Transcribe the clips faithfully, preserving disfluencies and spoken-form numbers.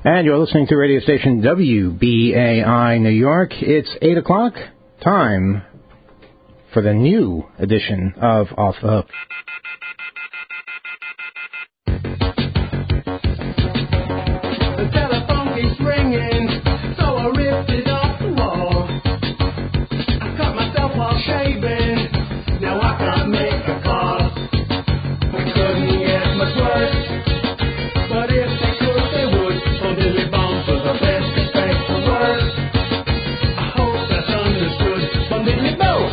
And you're listening to radio station W B A I New York. It's eight o'clock. Time for the new edition of Off the Hook. The telephone keeps ringing, so I ripped it off the wall. I cut myself while shaving, now I can't make a call. It couldn't get much worse, but if they could, they would. From Billy Bones for the best, respect the worst. I hope that's understood. From Billy Bones.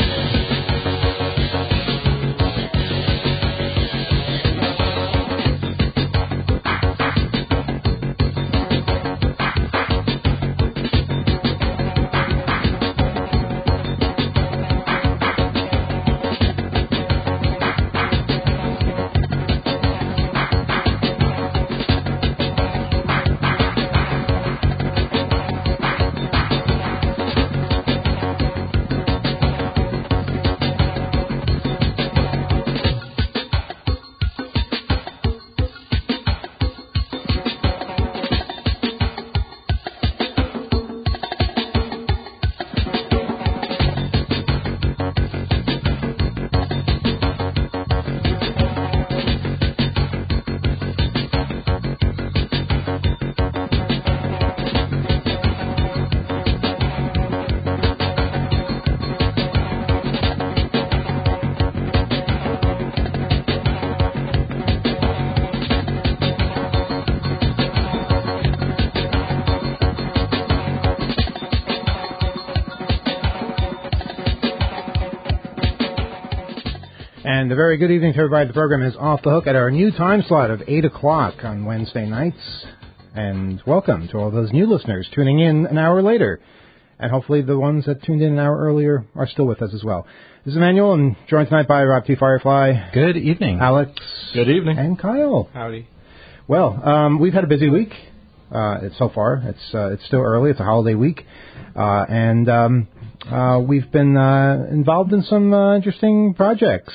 And a very good evening to everybody. The program is Off the Hook at our new time slot of eight o'clock on Wednesday nights. And welcome to all those new listeners tuning in an hour later. And hopefully the ones that tuned in an hour earlier are still with us as well. This is Emmanuel, and joined tonight by Rob T. Firefly. Good evening. Alex. Good evening. And Kyle. Howdy. Well, um, we've had a busy week. Uh, it's so far. It's uh, it's still early. It's a holiday week. Uh, and um, uh, we've been uh, involved in some uh, interesting projects.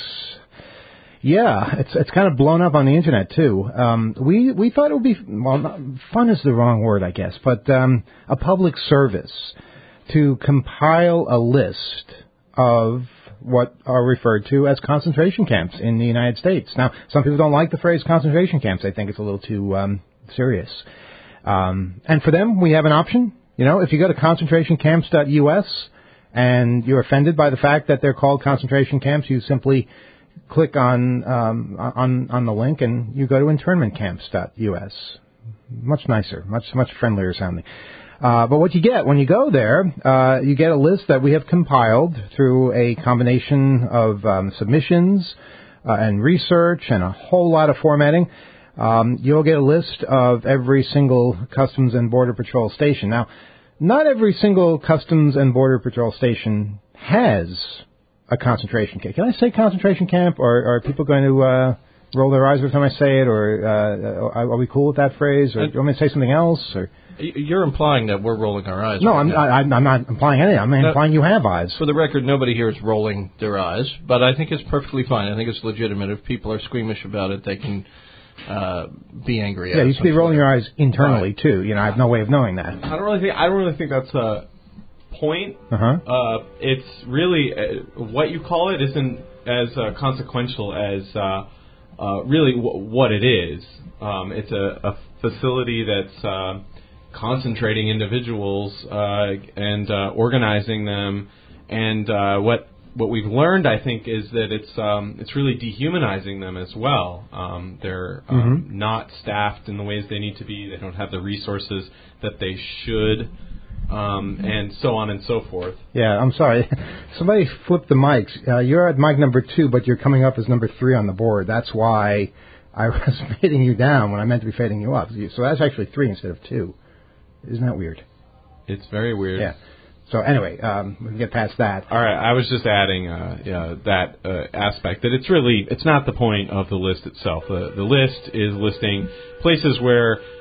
Yeah, it's it's kind of blown up on the internet too. Um, we we thought it would be, well, not, fun is the wrong word, I guess, but um, a public service to compile a list of what are referred to as concentration camps in the United States. Now, some people don't like the phrase concentration camps. They think it's a little too um, serious. Um, and for them, we have an option. You know, if you go to concentration camps dot U S and you're offended by the fact that they're called concentration camps, you simply click on um, on on the link and you go to internment camps dot U S. Much nicer, much much friendlier sounding. Uh, but what you get when you go there, uh, you get a list that we have compiled through a combination of um, submissions uh, and research and a whole lot of formatting. Um, you'll get a list of every single Customs and Border Patrol station. Now, not every single Customs and Border Patrol station has a concentration camp. Can I say concentration camp, or are people going to uh, roll their eyes every time I say it, or uh, are we cool with that phrase, or do you want me to say something else? Or you're implying that we're rolling our eyes. No, right I'm, now. I, I'm not implying anything. I'm no, implying you have eyes. For the record, nobody here is rolling their eyes, but I think it's perfectly fine. I think it's legitimate. If people are squeamish about it, they can uh, be angry at Yeah, us. you should be rolling your eyes internally right. too. You know, I have no way of knowing that. I don't really think. I don't really think that's a point. Uh-huh. Uh, it's really uh, what you call it isn't as uh, consequential as uh, uh, really w- what it is. Um, it's a, a facility that's uh, concentrating individuals uh, and uh, organizing them, and uh, what what we've learned, I think, is that it's um, it's really dehumanizing them as well. Um, they're um, mm-hmm. not staffed in the ways they need to be. They don't have the resources that they should. Um, and so on and so forth. Yeah, I'm sorry. Somebody flipped the mics. Uh, you're at mic number two, but you're coming up as number three on the board. That's why I was fading you down when I meant to be fading you up. So that's actually three instead of two. Isn't that weird? It's very weird. Yeah. So anyway, um, we can get past that. All right. I was just adding uh, yeah, that uh, aspect, that it's really, it's not the point of the list itself. The, the list is listing places where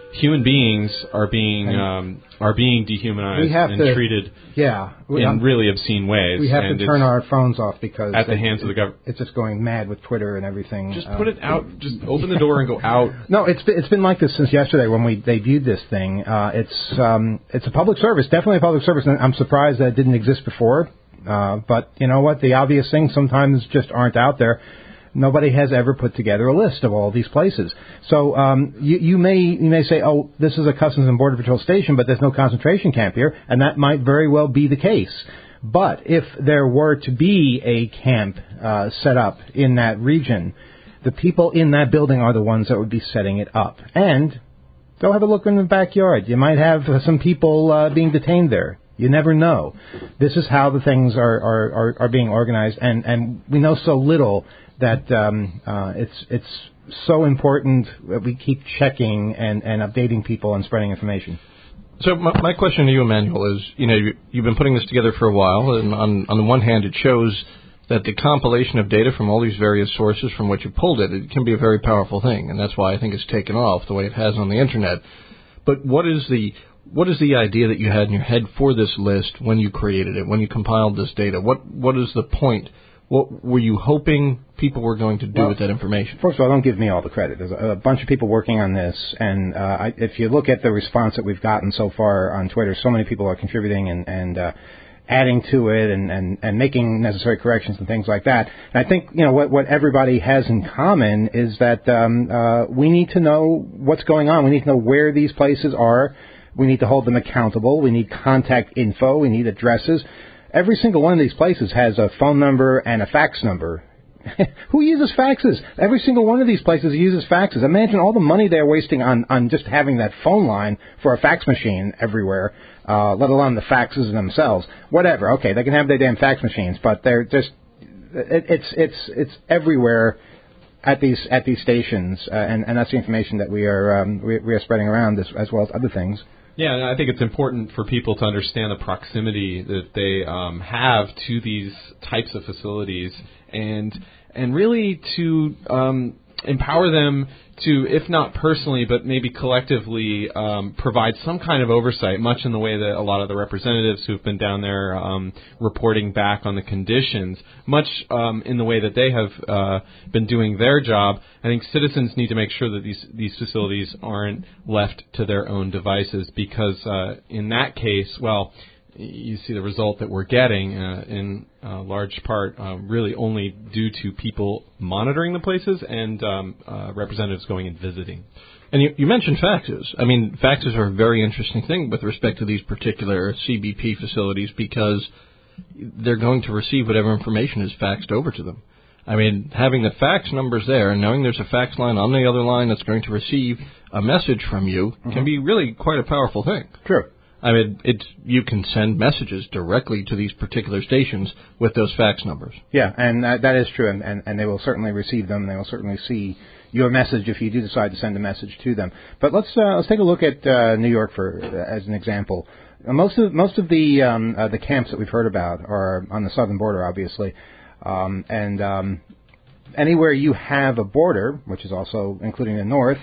human beings are being um, are being dehumanized We have and to- treated Yeah. We, in um, really obscene ways. we have and to it's turn our phones off because at the it- hands of the government. It's just going mad with Twitter and everything. Just Um, put it out. Just open the door and go out. No, it's been, it's been like this since yesterday when we debuted this thing. Uh, it's um, it's a public service, definitely a public service, and I'm surprised that it didn't exist before. Uh, but you know what? The obvious things sometimes just aren't out there. Nobody has ever put together a list of all these places. So um, you, you may you may say, oh, this is a Customs and Border Patrol station, but there's no concentration camp here, and that might very well be the case. But if there were to be a camp uh, set up in that region, the people in that building are the ones that would be setting it up. And go have a look in the backyard. You might have uh, some people uh, being detained there. You never know. This is how the things are, are, are, are being organized, and, and we know so little that um, uh, it's it's so important that we keep checking and, and updating people and spreading information. So my, my question to you, Emmanuel, is, you know, you, you've been putting this together for a while, and on, on the one hand, it shows that the compilation of data from all these various sources from which you pulled it, it can be a very powerful thing, and that's why I think it's taken off the way it has on the Internet. But what is the what is the idea that you had in your head for this list when you created it, when you compiled this data? What What is the point? What were you hoping people were going to do Well, with that information? First of all, don't give me all the credit. There's a, a bunch of people working on this, and uh, I, if you look at the response that we've gotten so far on Twitter, so many people are contributing and, and uh, adding to it and, and, and making necessary corrections and things like that. And I think, you know, what, what everybody has in common is that um, uh, we need to know what's going on. We need to know where these places are. We need to hold them accountable. We need contact info. We need addresses. Every single one of these places has a phone number and a fax number. Who uses faxes? Every single one of these places uses faxes. Imagine all the money they're wasting on, on just having that phone line for a fax machine everywhere, uh, let alone the faxes themselves. Whatever. Okay, they can have their damn fax machines, but they're just it, it's it's it's everywhere at these at these stations, uh, and and that's the information that we are um, we, we are spreading around as, as well as other things. Yeah, and I think it's important for people to understand the proximity that they um, have to these types of facilities, and and really to um, empower them to, if not personally, but maybe collectively, um, provide some kind of oversight, much in the way that a lot of the representatives who've been down there um, reporting back on the conditions, much um, in the way that they have uh, been doing their job. I think citizens need to make sure that these, these facilities aren't left to their own devices, because uh, in that case, well, you see the result that we're getting uh, in uh, large part uh, really only due to people monitoring the places and um, uh, representatives going and visiting. And you, you mentioned faxes. I mean, faxes are a very interesting thing with respect to these particular C B P facilities, because they're going to receive whatever information is faxed over to them. I mean, having the fax numbers there and knowing there's a fax line on the other line that's going to receive a message from you mm-hmm. can be really quite a powerful thing. True. I mean, it's you can send messages directly to these particular stations with those fax numbers. Yeah, and uh, that is true, and, and, and they will certainly receive them. They will certainly see your message if you do decide to send a message to them. But let's uh, let's take a look at uh, New York for uh, as an example. Uh, most of most of the um, uh, the camps that we've heard about are on the southern border, obviously, um, and um, anywhere you have a border, which is also including the north,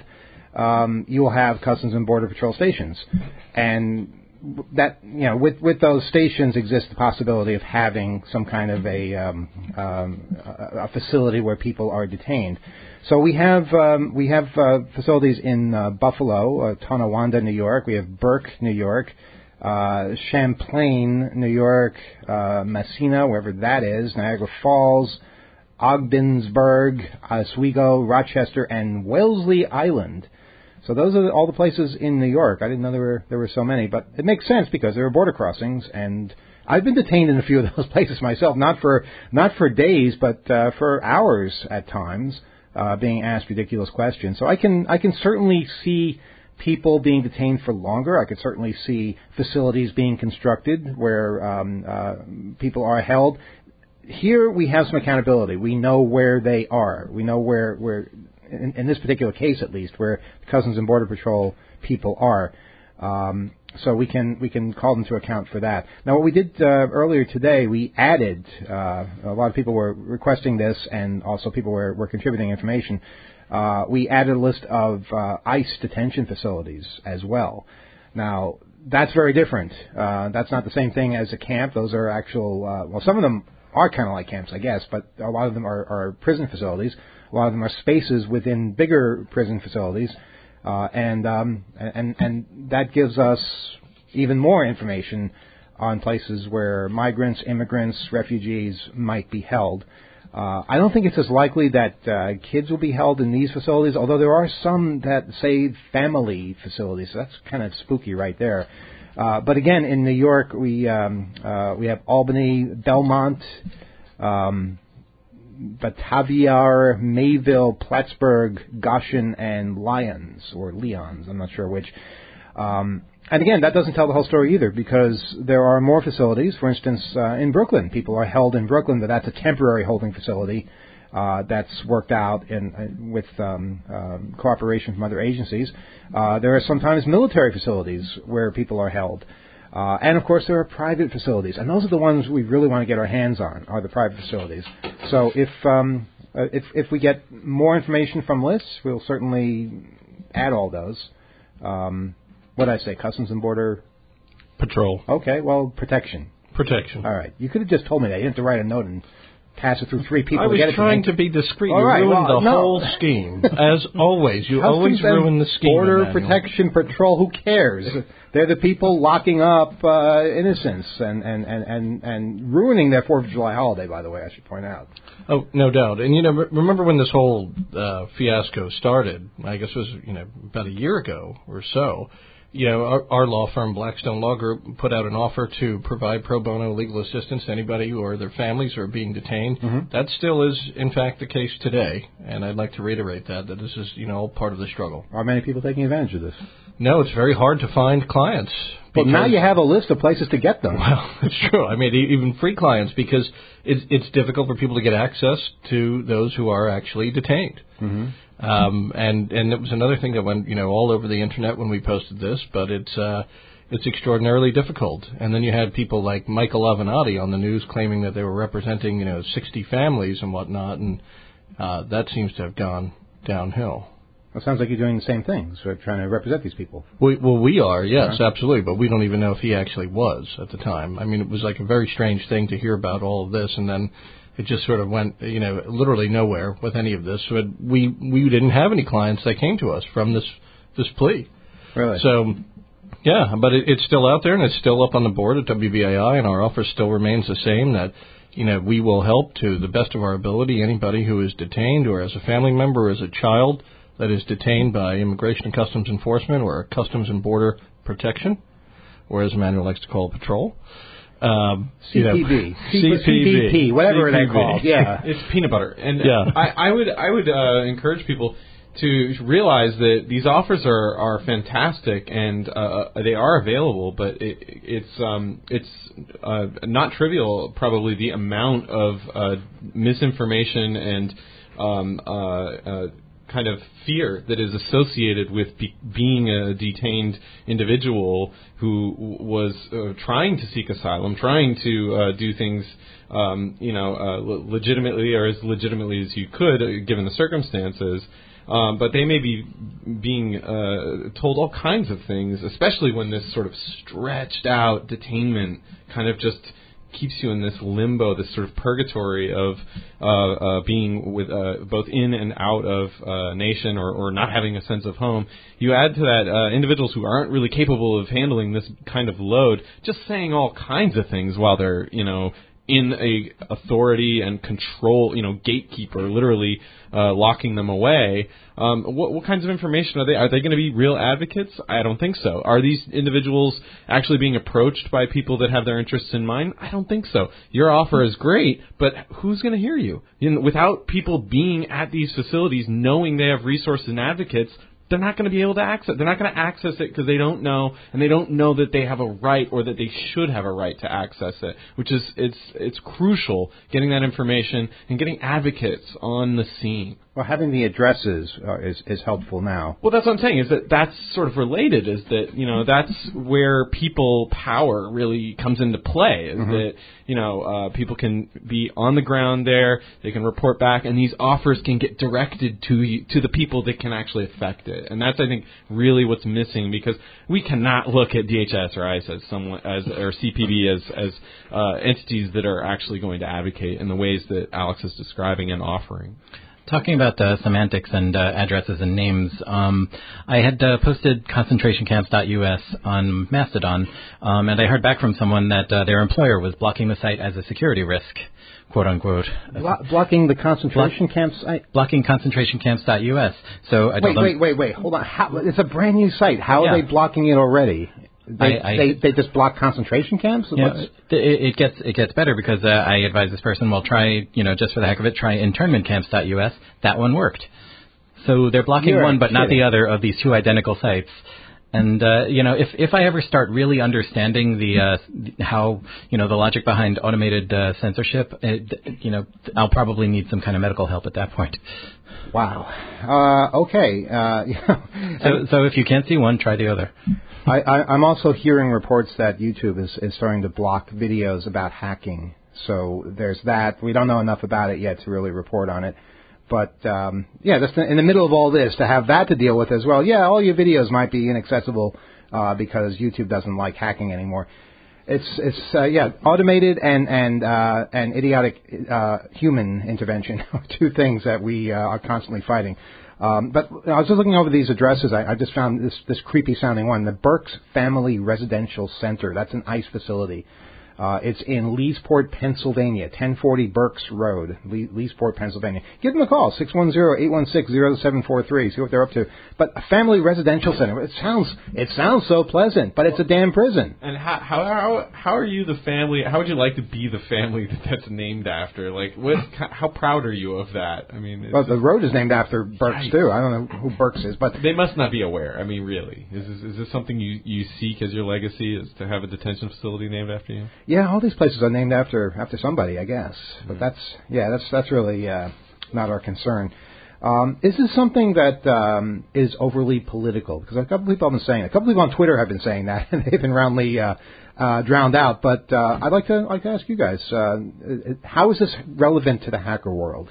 um, you will have Customs and Border Patrol stations, and that, you know, with with those stations exists the possibility of having some kind of a um, um, a facility where people are detained. So we have um, we have uh, facilities in uh, Buffalo, uh, Tonawanda, New York. We have Burke, New York, uh, Champlain, New York, uh, Messina, wherever that is, Niagara Falls, Ogdensburg, Oswego, Rochester, and Wellesley Island. So those are all the places in New York. I didn't know there were there were so many, but it makes sense because there are border crossings, and I've been detained in a few of those places myself, not for not for days, but uh, for hours at times, uh, being asked ridiculous questions. So I can I can certainly see people being detained for longer. I could certainly see facilities being constructed where um, uh, people are held. Here we have some accountability. We know where they are. We know where where. In, in this particular case, at least, where Customs and Border Patrol people are, um, so we can we can call them to account for that. Now, what we did uh, earlier today, we added. Uh, a lot of people were requesting this, and also people were, were contributing information. uh, we added a list of uh, ICE detention facilities as well. Now, that's very different. Uh, that's not the same thing as a camp. Those are actual, uh, well, some of them are kind of like camps, I guess, but a lot of them are, are prison facilities. A lot of them are spaces within bigger prison facilities. Uh, and, um, and, and that gives us even more information on places where migrants, immigrants, refugees might be held. Uh, I don't think it's as likely that uh, kids will be held in these facilities, although there are some that say family facilities. So that's kind of spooky right there. Uh, but again, in New York, we um, uh, we have Albany, Belmont, um, Batavia, Mayville, Plattsburgh, Goshen, and Lyons, or Leons. I'm not sure which. Um, And again, that doesn't tell the whole story either, because there are more facilities. For instance, uh, in Brooklyn, people are held in Brooklyn, but that's a temporary holding facility uh, that's worked out in, uh, with um, um, cooperation from other agencies. Uh, there are sometimes military facilities where people are held. Uh, and, of course, there are private facilities. And those are the ones we really want to get our hands on, are the private facilities. So if um, uh, if, if we get more information from lists, we'll certainly add all those. Um What did I say? Customs and Border Patrol. Okay, well, protection. Protection. All right. You could have just told me that. You didn't have to write a note and pass it through three people I to was get it trying to, to be discreet. All You right, ruined well, the no. whole scheme. As always. You always Customs and ruin the scheme. Border Emmanuel. Protection Patrol, who cares? They're the people locking up uh, innocents and, and, and, and, and ruining their fourth of July holiday, by the way, I should point out. Oh, no doubt. And, you know, re- remember when this whole uh, fiasco started, I guess it was, you know, about a year ago or so, you know, our, our law firm, Blackstone Law Group, put out an offer to provide pro bono legal assistance to anybody who or their families who are being detained. Mm-hmm. That still is, in fact, the case today. And I'd like to reiterate that, that this is, you know, all part of the struggle. Are many people taking advantage of this? No, it's very hard to find clients. Well, now you have a list of places to get them. Well, it's true. I mean, e- even free clients, because it's, it's difficult for people to get access to those who are actually detained. Mm-hmm. Um, and, and it was another thing that went, you know, all over the internet when we posted this, but it's, uh, it's extraordinarily difficult. And then you had people like Michael Avenatti on the news claiming that they were representing, you know, sixty families and whatnot, and, uh, that seems to have gone downhill. It sounds like you're doing the same thing, so trying to represent these people. We, well, we are, yes, Uh-huh. absolutely, but we don't even know if he actually was at the time. I mean, it was like a very strange thing to hear about all of this, and then it just sort of went, you know, literally nowhere with any of this. So it, we we didn't have any clients that came to us from this this plea. Really? So, yeah, but it, it's still out there, and it's still up on the board at W B A I, and our offer still remains the same, that, you know, we will help to the best of our ability anybody who is detained or as a family member or as a child that is detained by Immigration and Customs Enforcement or Customs and Border Protection, or as Emmanuel likes to call it, Patrol. Um, C P B, you know, C P B, whatever they're called. Yeah, It's peanut butter, and Yeah. I, I would I would uh, encourage people to realize that these offers are, are fantastic and uh, they are available, but it, it's um, it's uh, not trivial. Probably the amount of uh, misinformation and um, uh, uh, kind of fear that is associated with be- being a detained individual who was uh, trying to seek asylum, trying to uh, do things, um, you know, uh, le- legitimately or as legitimately as you could, uh, given the circumstances. Um, but they may be being uh, told all kinds of things, especially when this sort of stretched out detainment kind of just keeps you in this limbo, this sort of purgatory of uh, uh, being with uh, both in and out of uh, nation, or, or not having a sense of home. You add to that uh, individuals who aren't really capable of handling this kind of load, just saying all kinds of things while they're, you know, in a authority and control, you know, gatekeeper, literally uh, locking them away. Um, what, what kinds of information are they? Are they going to be real advocates? I don't think so. Are these individuals actually being approached by people that have their interests in mind? I don't think so. Your offer is great, but who's going to hear you? You know, without people being at these facilities, knowing they have resources and advocates, they're not going to be able to access. They're not going to access it because they don't know, and they don't know that they have a right or that they should have a right to access it. Which is it's it's crucial getting that information and getting advocates on the scene. Well, having the addresses uh, is is helpful now. Well, that's what I'm saying, is that that's sort of related, is that, you know, that's where people power really comes into play, is mm-hmm. that, you know, uh, people can be on the ground there, they can report back, and these offers can get directed to you, to the people that can actually affect it. And that's, I think, really what's missing, because we cannot look at D H S or ICE as someone, as, or C P B as, as uh, entities that are actually going to advocate in the ways that Alex is describing and offering. Talking about uh, semantics and uh, addresses and names, um, I had uh, posted concentration camps dot U S on Mastodon, um, and I heard back from someone that uh, their employer was blocking the site as a security risk, quote unquote. Blo- blocking the concentration Block- camps site? Blocking concentration camps dot U S. So I told wait, them, wait, wait, wait, hold on. How, it's a brand new site. How yeah. are they blocking it already? They, I, I, they they just block concentration camps? Yeah, it, it gets it gets better because uh, I advise this person, well, try, you know, just for the heck of it, try internment camps dot U S. That one worked. So they're blocking You're one but kidding. not the other of these two identical sites. And, uh, you know, if if I ever start really understanding the uh, how, you know, the logic behind automated uh, censorship, it, you know, I'll probably need some kind of medical help at that point. Wow. Uh, okay. Uh, so, so if you can't see one, try the other. I, I, I'm also hearing reports that YouTube is, is starting to block videos about hacking. So there's that. We don't know enough about it yet to really report on it. But, um, yeah, just in the middle of all this, to have that to deal with as well, yeah, all your videos might be inaccessible uh, because YouTube doesn't like hacking anymore. It's, it's uh, yeah, automated and and uh, and idiotic uh, human intervention are two things that we uh, are constantly fighting. Um, but I was just looking over these addresses. I, I just found this this creepy sounding one, the Burks Family Residential Center. That's an ICE facility. Uh, it's in Leesport, Pennsylvania, ten forty Burks Road, Le- Leesport, Pennsylvania. Give them a call, six one zero, eight one six, zero seven four three, see what they're up to. But a family residential center, it sounds it sounds so pleasant, but it's a damn prison. And how how how, how are you the family, how would you like to be the family that that's named after? Like, what? How proud are you of that? I mean, it's well, the road is named after Burks, right. too. I don't know who Burks is, but they must not be aware. I mean, really. Is this, is this something you, you seek as your legacy, is to have a detention facility named after you? Yeah, all these places are named after after somebody, I guess. But that's yeah, that's that's really uh, not our concern. Um, is this something that um, is overly political? Because a couple people have been saying, a couple people on Twitter have been saying that, and they've been roundly uh, uh, drowned out. But uh, I'd like to like to ask you guys, uh, how is this relevant to the hacker world?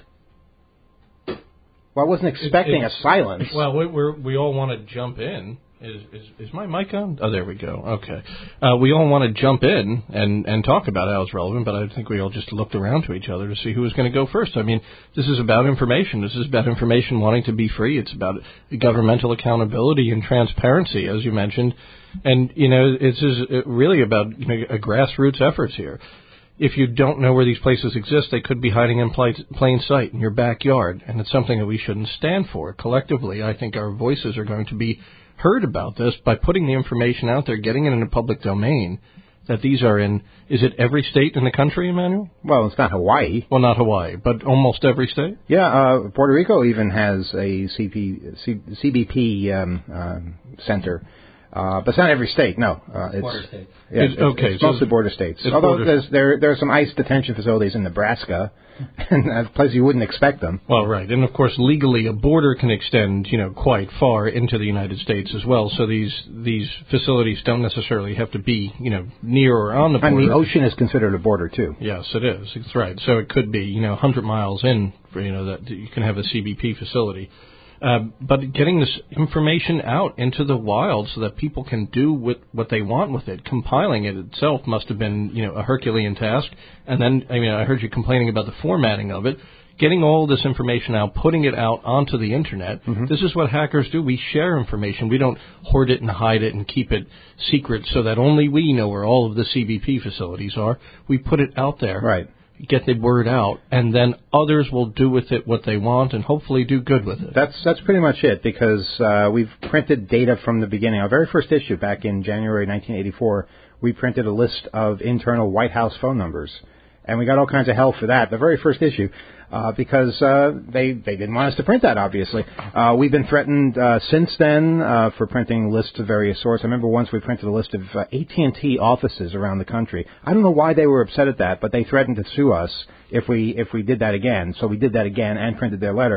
Well, I wasn't expecting it, a silence. Well, we we're, we all want to jump in. Is, is is my mic on? Oh, there we go. Okay. Uh, we all want to jump in and, and talk about how it's relevant, but I think we all just looked around to each other to see who was going to go first. I mean, this is about information. This is about information wanting to be free. It's about governmental accountability and transparency, as you mentioned. And, you know, this is really about, you know, a grassroots efforts here. If you don't know where these places exist, they could be hiding in plain sight in your backyard, and it's something that we shouldn't stand for. Collectively, I think our voices are going to be heard about this by putting the information out there, getting it in the public domain, that these are in, is it every state in the country, Emmanuel? Well, it's not Hawaii. Well, not Hawaii, but almost every state? Yeah, uh, Puerto Rico even has a C P, C, C B P um, um, center. Uh, but it's not every state, no. Uh, it's, Border states. Yeah, it's, okay, it's so mostly border states. it's Although border- there's, there there are some ICE detention facilities in Nebraska, and that's a place you wouldn't expect them. Well, right. And, of course, legally, a border can extend, you know, quite far into the United States as well. So these these facilities don't necessarily have to be, you know, near or on the border. I mean, the ocean is considered a border, too. Yes, it is. It's right. So it could be, you know, one hundred miles in, for, you know, that you can have a C B P facility. Uh, but getting this information out into the wild so that people can do with what they want with it, compiling it itself must have been, you know, a Herculean task. And then, I mean, I heard you complaining about the formatting of it. Getting all this information out, putting it out onto the Internet. Mm-hmm. This is what hackers do. We share information. We don't hoard it and hide it and keep it secret so that only we know where all of the C B P facilities are. We put it out there. Right. Get the word out, and then others will do with it what they want and hopefully do good with it. That's that's pretty much it, because uh, we've printed data from the beginning. Our very first issue back in January nineteen eighty-four, we printed a list of internal White House phone numbers, and we got all kinds of hell for that, the very first issue, uh, because uh, they, they didn't want us to print that, obviously. Uh, we've been threatened uh, since then uh, for printing lists of various sorts. I remember once we printed a list of uh, A T and T offices around the country. I don't know why they were upset at that, but they threatened to sue us if we if we did that again. So we did that again and printed their letter.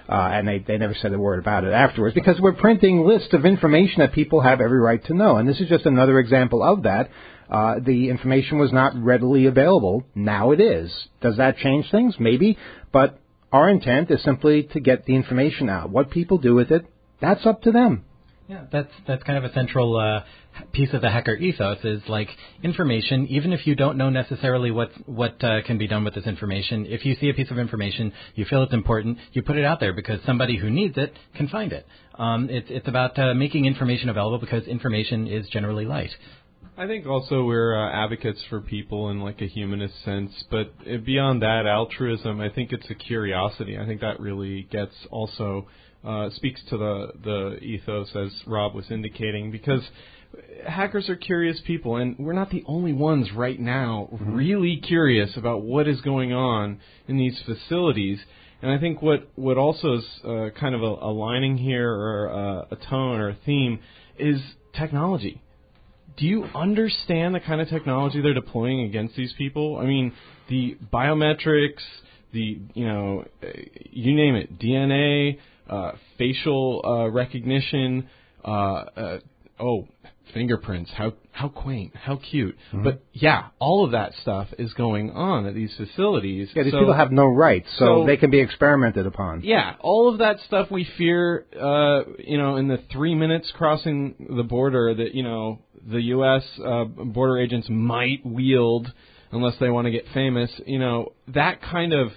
Uh, and they, they never said a word about it afterwards because we're printing lists of information that people have every right to know. And this is just another example of that. Uh, the information was not readily available. Now it is. Does that change things? Maybe. But our intent is simply to get the information out. What people do with it, that's up to them. Yeah, that's that's kind of a central uh, piece of the hacker ethos is like information. Even if you don't know necessarily what what uh, can be done with this information, if you see a piece of information, you feel it's important, you put it out there because somebody who needs it can find it. Um, it's it's about uh, making information available because information is generally light. I think also we're uh, advocates for people in like a humanist sense, but beyond that, altruism, I think it's a curiosity. I think that really gets also uh, speaks to the, the ethos as Rob was indicating, because hackers are curious people, and we're not the only ones right now mm-hmm. really curious about what is going on in these facilities. And I think what, what also is uh, kind of a, a lining here or uh, a tone or a theme is technology. Do you understand the kind of technology they're deploying against these people? I mean, the biometrics, the, you know, you name it, D N A, uh, facial uh, recognition, uh, uh, oh, fingerprints, how how quaint, how cute. Mm-hmm. But, yeah, all of that stuff is going on at these facilities. Yeah, these so, people have no rights, so, so they can be experimented upon. Yeah, all of that stuff we fear, uh, you know, in the three minutes crossing the border that, you know, the U S uh, border agents might wield unless they want to get famous, you know, that kind of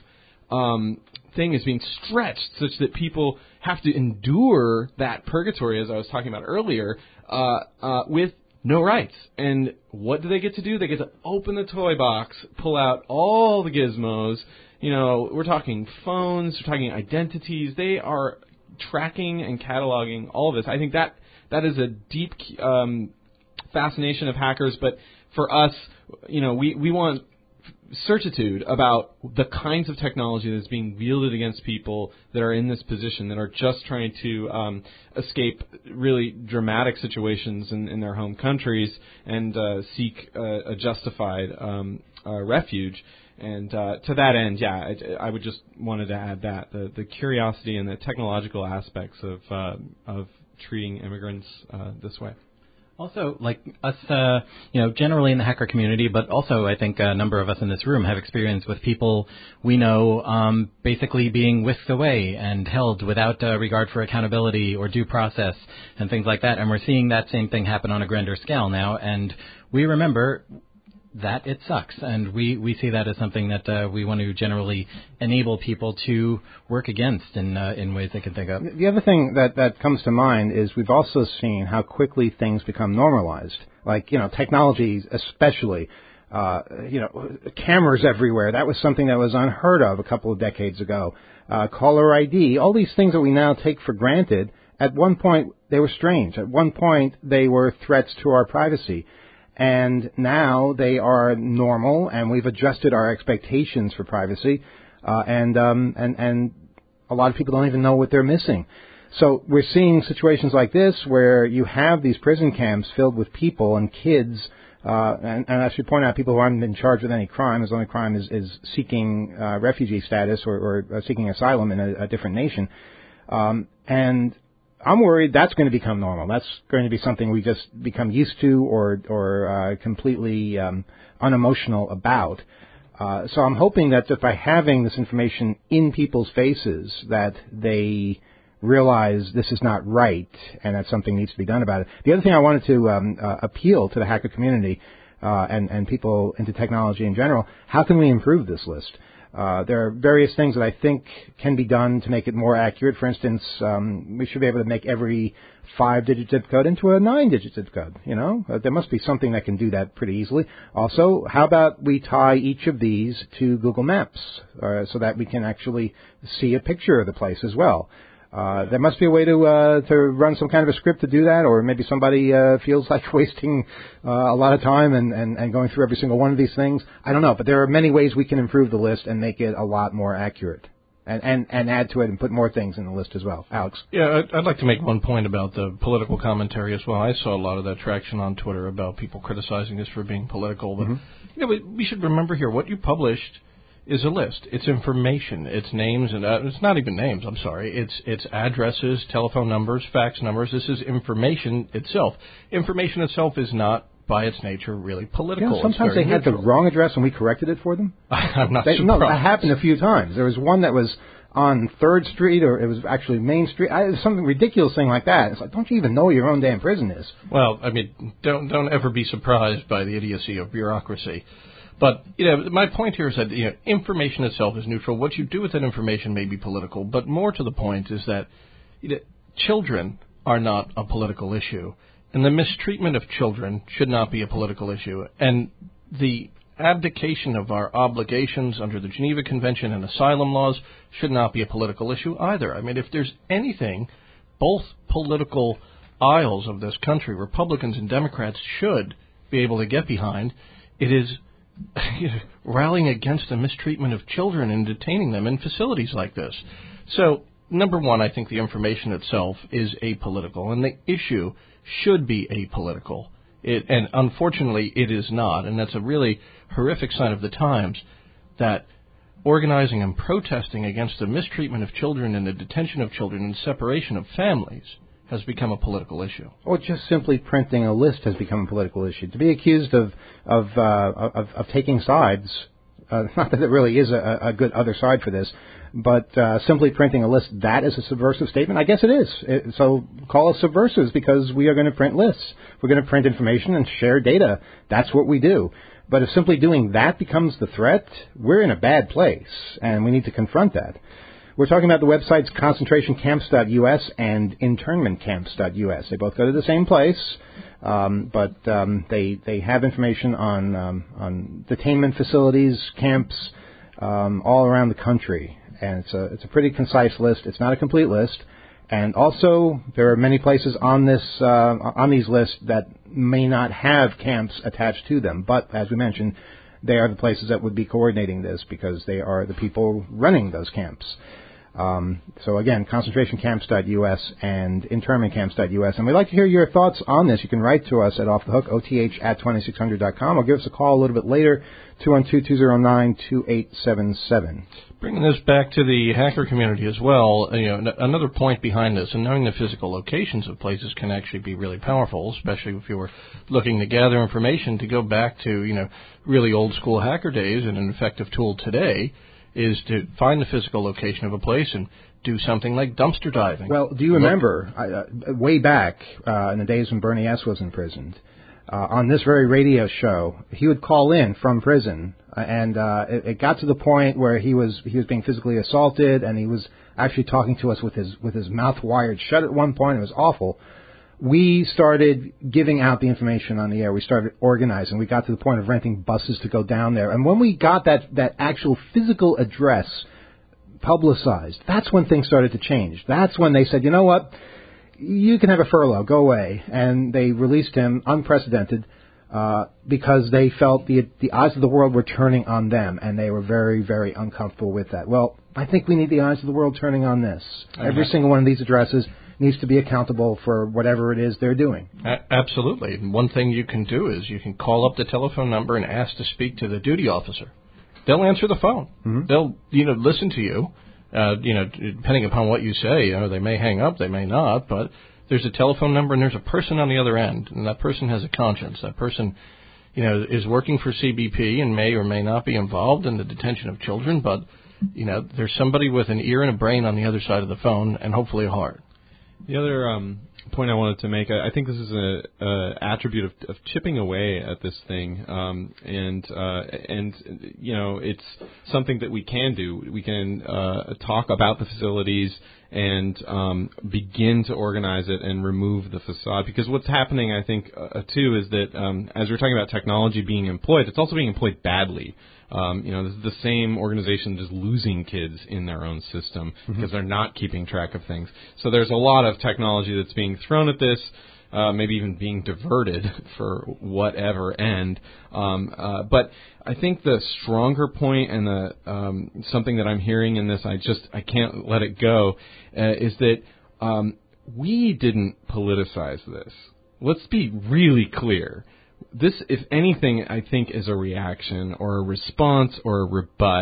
um, thing is being stretched such that people have to endure that purgatory, as I was talking about earlier, uh, uh, with no rights. And what do they get to do? They get to open the toy box, pull out all the gizmos. You know, we're talking phones, we're talking identities. They are tracking and cataloging all of this. I think that that is a deep um, fascination of hackers, but for us, you know, we, we want certitude about the kinds of technology that's being wielded against people that are in this position, that are just trying to um, escape really dramatic situations in, in their home countries and uh, seek uh, a justified um, uh, refuge. And uh, to that end, yeah, I, I would just wanted to add that, the, the curiosity and the technological aspects of, uh, of treating immigrants uh, this way. Also, like us, uh, you know, generally in the hacker community, but also I think a number of us in this room have experience with people we know um, basically being whisked away and held without uh, regard for accountability or due process and things like that. And we're seeing that same thing happen on a grander scale now. And we remember that it sucks. And we, we see that as something that uh, we want to generally enable people to work against in uh, in ways they can think of. The other thing that, that comes to mind is we've also seen how quickly things become normalized. Like, you know, technology especially, uh, you know, cameras everywhere. That was something that was unheard of a couple of decades ago. Uh, caller I D, all these things that we now take for granted, at one point they were strange. At one point they were threats to our privacy. And now they are normal, and we've adjusted our expectations for privacy, uh, and um, and and a lot of people don't even know what they're missing. So we're seeing situations like this where you have these prison camps filled with people and kids, uh, and, and I should point out people who aren't in charge with any crime. His only crime is, is seeking uh, refugee status or, or seeking asylum in a, a different nation, um, and I'm worried that's going to become normal. That's going to be something we just become used to or or uh, completely um, unemotional about. Uh, so I'm hoping that just by having this information in people's faces, that they realize this is not right and that something needs to be done about it. The other thing I wanted to um, uh, appeal to the hacker community uh, and, and people into technology in general, how can we improve this list? Uh, there are various things that I think can be done to make it more accurate. For instance, um, we should be able to make every five-digit zip code into a nine-digit zip code. You know, uh, there must be something that can do that pretty easily. Also, how about we tie each of these to Google Maps uh, so that we can actually see a picture of the place as well? Uh, there must be a way to uh, to run some kind of a script to do that, or maybe somebody uh, feels like wasting uh, a lot of time and, and, and going through every single one of these things. I don't know, but there are many ways we can improve the list and make it a lot more accurate, and, and, and add to it and put more things in the list as well. Alex? Yeah, I'd, I'd like to make one point about the political commentary as well. I saw a lot of that traction on Twitter about people criticizing this for being political, but mm-hmm. you know, we, we should remember here what you published is a list. It's information. It's names, and uh, it's not even names, I'm sorry. It's it's addresses, telephone numbers, fax numbers. This is information itself. Information itself is not, by its nature, really political. Yeah, sometimes they neutral. had the wrong address and we corrected it for them. I'm not they, surprised. No, that happened a few times. There was one that was on third Street, or it was actually Main Street. I, it was something ridiculous thing like that. It's like, don't you even know where your own damn prison is? Well, I mean, don't don't ever be surprised by the idiocy of bureaucracy. But, you know, my point here is that, you know, information itself is neutral. What you do with that information may be political, but more to the point is that, you know, children are not a political issue, and the mistreatment of children should not be a political issue. And the abdication of our obligations under the Geneva Convention and asylum laws should not be a political issue either. I mean, if there's anything, both political aisles of this country, Republicans and Democrats, should be able to get behind, it is rallying against the mistreatment of children and detaining them in facilities like this. So, number one, I think the information itself is apolitical, and the issue should be apolitical. It, and unfortunately, it is not, and that's a really horrific sign of the times, that organizing and protesting against the mistreatment of children and the detention of children and separation of families has become a political issue. Or just simply printing a list has become a political issue. To be accused of of uh, of, of taking sides, uh, not that there really is a, a good other side for this, but uh, simply printing a list, that is a subversive statement? I guess it is. It, so call us subversives because we are going to print lists. We're going to print information and share data. That's what we do. But if simply doing that becomes the threat, we're in a bad place, and we need to confront that. We're talking about the websites concentration camps dot U S and internment camps dot U S. They both go to the same place, um, but um, they they have information on um, on detainment facilities, camps, um, all around the country, and it's a it's a pretty concise list. It's not a complete list, and also there are many places on this uh, on these lists that may not have camps attached to them, but as we mentioned, they are the places that would be coordinating this because they are the people running those camps. Um, so again, concentration camps dot U S and internment camps dot U S. And we'd like to hear your thoughts on this. You can write to us at off the hook, O T H at twenty-six hundred dot com, or give us a call a little bit later, two one two, two zero nine, two eight seven seven. Bringing this back to the hacker community as well, you know, n- another point behind this, and knowing the physical locations of places can actually be really powerful, especially if you were looking to gather information to go back to, you know, really old school hacker days, and an effective tool today is to find the physical location of a place and do something like dumpster diving. Well, do you remember, uh, way back uh, in the days when Bernie S. was imprisoned, uh, on this very radio show, he would call in from prison, uh, and uh, it, it got to the point where he was he was being physically assaulted, and he was actually talking to us with his with his mouth wired shut at one point. It was awful. We started giving out the information on the air. We started organizing. We got to the point of renting buses to go down there. And when we got that, that actual physical address publicized, that's when things started to change. That's when they said, you know what, you can have a furlough, go away. And they released him, unprecedented, uh, because they felt the the eyes of the world were turning on them, and they were very, very uncomfortable with that. Well, I think we need the eyes of the world turning on this. Okay. Every single one of these addresses needs to be accountable for whatever it is they're doing. A- absolutely. One thing you can do is you can call up the telephone number and ask to speak to the duty officer. They'll answer the phone. Mm-hmm. They'll, you know, listen to you. Uh, you know, depending upon what you say, you know, they may hang up, they may not, but there's a telephone number and there's a person on the other end, and that person has a conscience. That person, you know, is working for C B P and may or may not be involved in the detention of children, but, you know, there's somebody with an ear and a brain on the other side of the phone, and hopefully a heart. The other um, point I wanted to make, I, I think this is a, a attribute of, of chipping away at this thing, um, and uh, and you know, it's something that we can do. We can uh, talk about the facilities and um, begin to organize it and remove the facade. Because what's happening, I think, uh, too, is that um, as we're talking about technology being employed, it's also being employed badly. Um, you know, this is the same organization just losing kids in their own system mm-hmm. because they're not keeping track of things. So there's a lot of technology that's being thrown at this, uh, maybe even being diverted for whatever end. Um, uh, but I think the stronger point and the um, something that I'm hearing in this, I just I can't let it go, uh, is that um, we didn't politicize this. Let's be really clear. This, if anything, I think is a reaction or a response or a rebut.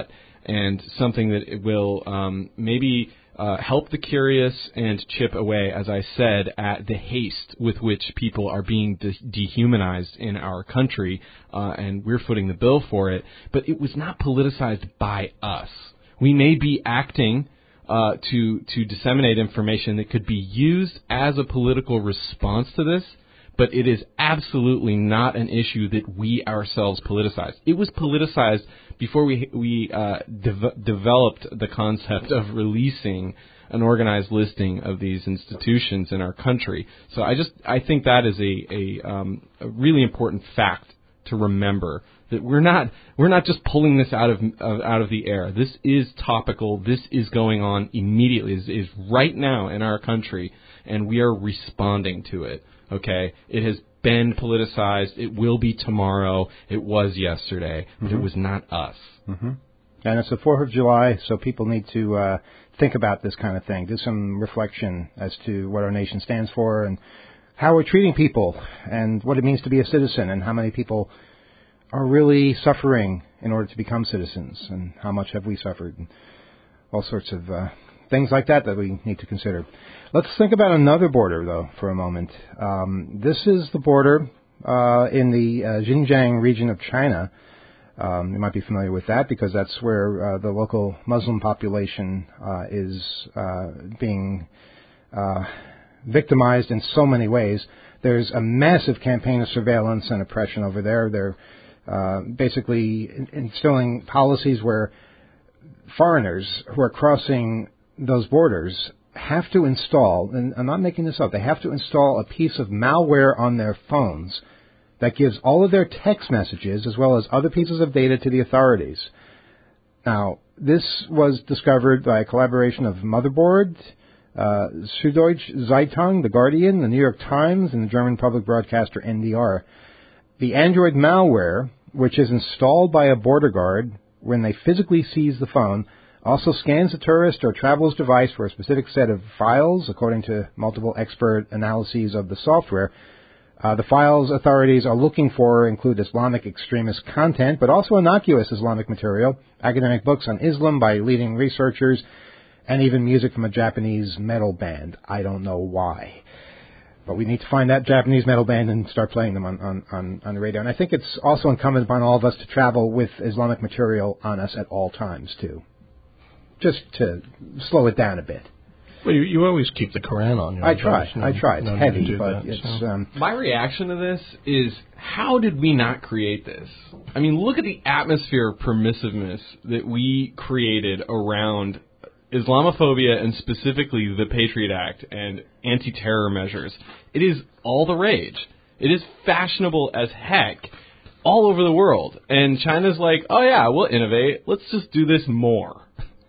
and something that it will um, maybe uh, help the curious and chip away, as I said, at the haste with which people are being de- dehumanized in our country, uh, and we're footing the bill for it. But it was not politicized by us. We may be acting uh, to to disseminate information that could be used as a political response to this, but it is absolutely not an issue that we ourselves politicized. It was politicized before we we uh, de- developed the concept of releasing an organized listing of these institutions in our country. So I just I think that is a a, um, a really important fact to remember, that we're not we're not just pulling this out of uh, out of the air. This is topical. This is going on immediately. It is right now in our country, and we are responding to it. Okay, it has been politicized. It will be tomorrow. It was yesterday. But Mm-hmm. it was not us. Mm-hmm. And it's the fourth of July, so people need to uh, think about this kind of thing. Do some reflection as to what our nation stands for and how we're treating people and what it means to be a citizen and how many people are really suffering in order to become citizens and how much have we suffered and all sorts of uh, things like that that we need to consider. Let's think about another border, though, for a moment. Um, this is the border uh, in the uh, Xinjiang region of China. Um, you might be familiar with that because that's where uh, the local Muslim population uh, is uh, being uh, victimized in so many ways. There's a massive campaign of surveillance and oppression over there. They're uh, basically instilling policies where foreigners who are crossing those borders have to install, and I'm not making this up, they have to install a piece of malware on their phones that gives all of their text messages as well as other pieces of data to the authorities. Now, this was discovered by a collaboration of Motherboard, uh, Süddeutsche Zeitung, The Guardian, The New York Times, and the German public broadcaster N D R. The Android malware, which is installed by a border guard when they physically seize the phone, also scans a tourist or traveler's device for a specific set of files, according to multiple expert analyses of the software. Uh, the files authorities are looking for include Islamic extremist content, but also innocuous Islamic material, academic books on Islam by leading researchers, and even music from a Japanese metal band. I don't know why. But we need to find that Japanese metal band and start playing them on, on, on, on the radio. And I think it's also incumbent upon all of us to travel with Islamic material on us at all times, too. Just to slow it down a bit. Well, you, you always keep the Quran on. I try. No, I try. It's no heavy, but that, it's... So. Um, My reaction to this is, how did we not create this? I mean, look at the atmosphere of permissiveness that we created around Islamophobia and specifically the Patriot Act and anti-terror measures. It is all the rage. It is fashionable as heck all over the world. And China's like, oh yeah, we'll innovate. Let's just do this more.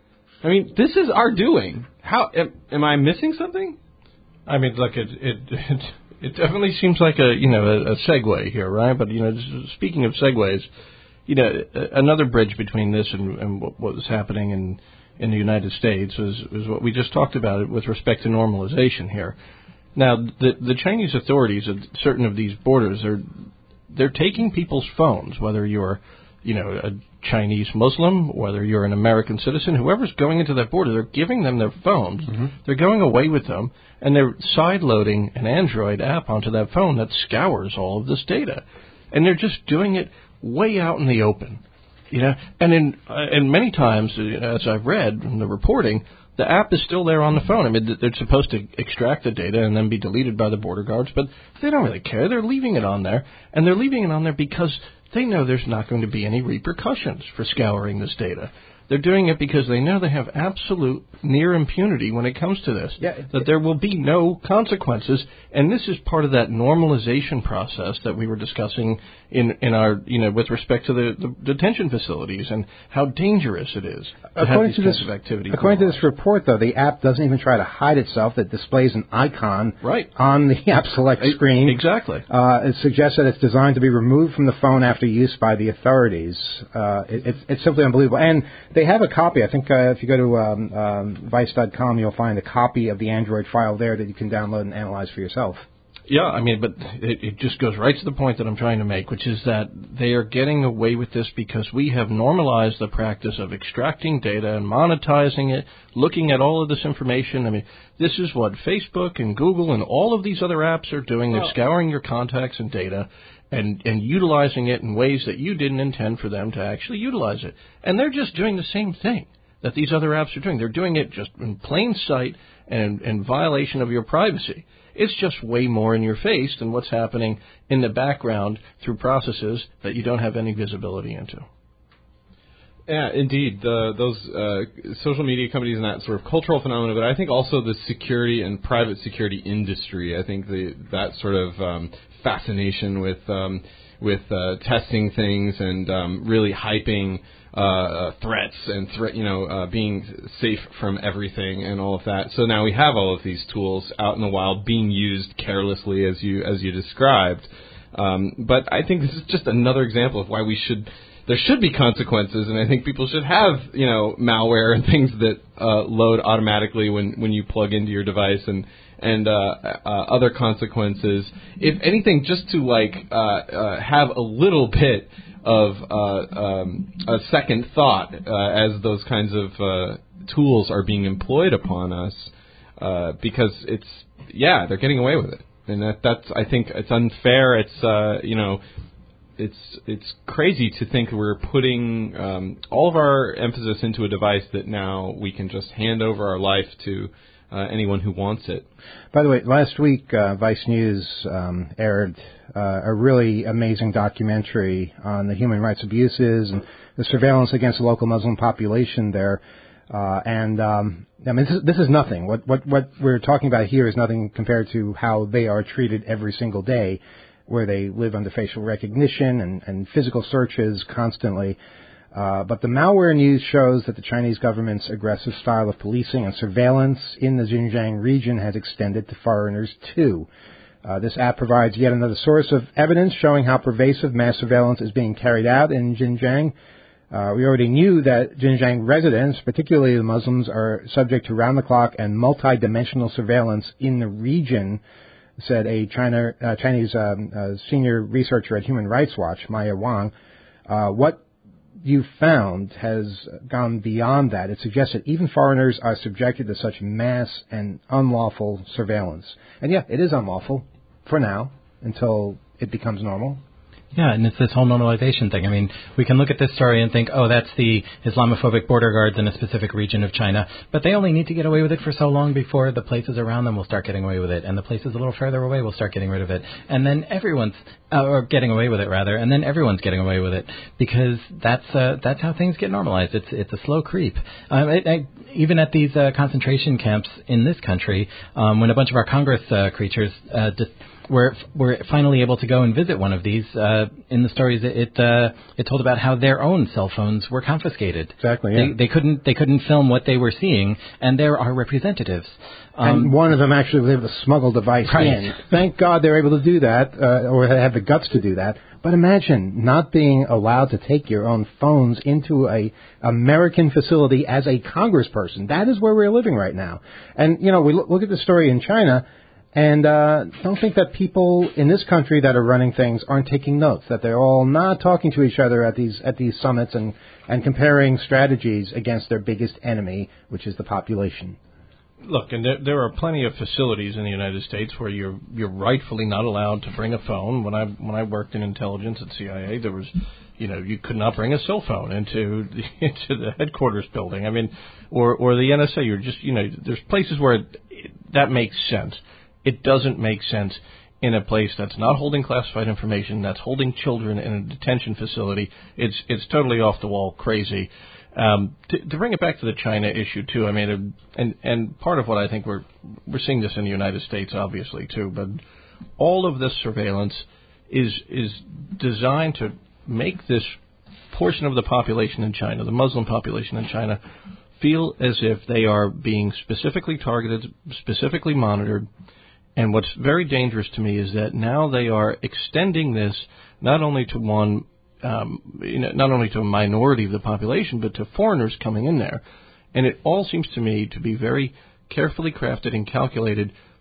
I mean, this is our doing. How am, am I missing something? I mean, look, it, it it it definitely seems like a you know a, a segue here, right? But you know, just speaking of segues, you know, another bridge between this and, and what, what was happening in in the United States was was what we just talked about with respect to normalization here. Now, the the Chinese authorities at certain of these borders are they're taking people's phones, whether you're you know a Chinese Muslim, whether you're an American citizen, whoever's going into that border, they're giving them their phones. Mm-hmm. They're going away with them, and they're side-loading an Android app onto that phone that scours all of this data. And they're just doing it way out in the open. You know, and in uh, and many times, uh, as I've read from the reporting, the app is still there on the phone. I mean, they're supposed to extract the data and then be deleted by the border guards, but they don't really care. They're leaving it on there, and they're leaving it on there because they know there's not going to be any repercussions for scouring this data. They're doing it because they know they have absolute near impunity when it comes to this, yeah, that there will be no consequences. And this is part of that normalization process that we were discussing in, in our, you know, with respect to the, the detention facilities and how dangerous it is to according have these to kinds this, of activities. According to this report, though, the app doesn't even try to hide itself. It displays an icon right. on the app select screen. Exactly. Uh, it suggests that it's designed to be removed from the phone after use by the authorities. Uh, it, it's, it's simply unbelievable. And they have a copy. I think uh, if you go to um, um, Vice dot com, you'll find a copy of the Android file there that you can download and analyze for yourself. Yeah, I mean, but it, it just goes right to the point that I'm trying to make, which is that they are getting away with this because we have normalized the practice of extracting data and monetizing it, looking at all of this information. I mean, this is what Facebook and Google and all of these other apps are doing. They're Well, scouring your contacts and data and, and utilizing it in ways that you didn't intend for them to actually utilize it. And they're just doing the same thing that these other apps are doing. They're doing it just in plain sight and in violation of your privacy. It's just way more in your face than what's happening in the background through processes that you don't have any visibility into. Yeah, indeed. The, those uh, social media companies and that sort of cultural phenomena, but I think also the security and private security industry. I think the, that sort of um, fascination with um, with uh, testing things and um, really hyping uh, uh, threats and threat, you know, uh, being safe from everything and all of that. So now we have all of these tools out in the wild being used carelessly, as you as you described. Um, but I think this is just another example of why we should. There should be consequences, and I think people should have, you know, malware and things that uh, load automatically when, when you plug into your device, and and uh, uh, other consequences. If anything, just to like uh, uh, have a little bit of uh, um, a second thought uh, as those kinds of uh, tools are being employed upon us, uh, because it's yeah, they're getting away with it, and that that's I think it's unfair. It's uh, you know. It's it's crazy to think we're putting um, all of our emphasis into a device that now we can just hand over our life to uh, anyone who wants it. By the way, last week uh, Vice News um, aired uh, a really amazing documentary on the human rights abuses and the surveillance against the local Muslim population there. Uh, and um, I mean, this is, this is nothing. What what what we're talking about here is nothing compared to how they are treated every single day, where they live under facial recognition and, and physical searches constantly. Uh, but the malware news shows that the Chinese government's aggressive style of policing and surveillance in the Xinjiang region has extended to foreigners, too. Uh, this app provides yet another source of evidence showing how pervasive mass surveillance is being carried out in Xinjiang. Uh, we already knew that Xinjiang residents, particularly the Muslims, are subject to round-the-clock and multi-dimensional surveillance in the region, said a China, uh, Chinese um, uh, senior researcher at Human Rights Watch, Maya Wang. Uh, what you found has gone beyond that. It suggests that even foreigners are subjected to such mass and unlawful surveillance. And yeah, it is unlawful for now until it becomes normal. Yeah, and it's this whole normalization thing. I mean, we can look at this story and think, oh, that's the Islamophobic border guards in a specific region of China, but they only need to get away with it for so long before the places around them will start getting away with it, and the places a little further away will start getting rid of it, and then everyone's, uh, or getting away with it rather, and then everyone's getting away with it, because that's uh, that's how things get normalized. It's it's a slow creep. Um, it, I, even at these uh, concentration camps in this country, um, when a bunch of our Congress uh, creatures uh, just We're, we're finally able to go and visit one of these. Uh, in the stories, it uh, it told about how their own cell phones were confiscated. Exactly. Yeah. They, they couldn't they couldn't film what they were seeing, and there are representatives. Um, and one of them actually was able to smuggle the device right. in. Thank God they're able to do that, uh, or have the guts to do that. But imagine not being allowed to take your own phones into a American facility as a congressperson. That is where we're living right now. And, you know, we look, look at the story in China, and uh, don't think that people in this country that are running things aren't taking notes, that they're all not talking to each other at these at these summits and, and comparing strategies against their biggest enemy, which is the population. Look, and there, there are plenty of facilities in the United States where you're you're rightfully not allowed to bring a phone. When I when I worked in intelligence at C I A, there was, you know, you could not bring a cell phone into the, into the headquarters building. I mean, or or the N S A. You're just, you know, there's places where it, it, that makes sense. It doesn't make sense in a place that's not holding classified information, that's holding children in a detention facility. It's it's totally off the wall, crazy. Um, to, to bring it back to the China issue too, I mean, and and part of what I think we're we're seeing this in the United States, obviously too, but all of this surveillance is is designed to make this portion of the population in China, the Muslim population in China, feel as if they are being specifically targeted, specifically monitored. And what's very dangerous to me is that now they are extending this not only to one, um, you know, not only to a minority of the population, but to foreigners coming in there. And it all seems to me to be very carefully crafted and calculated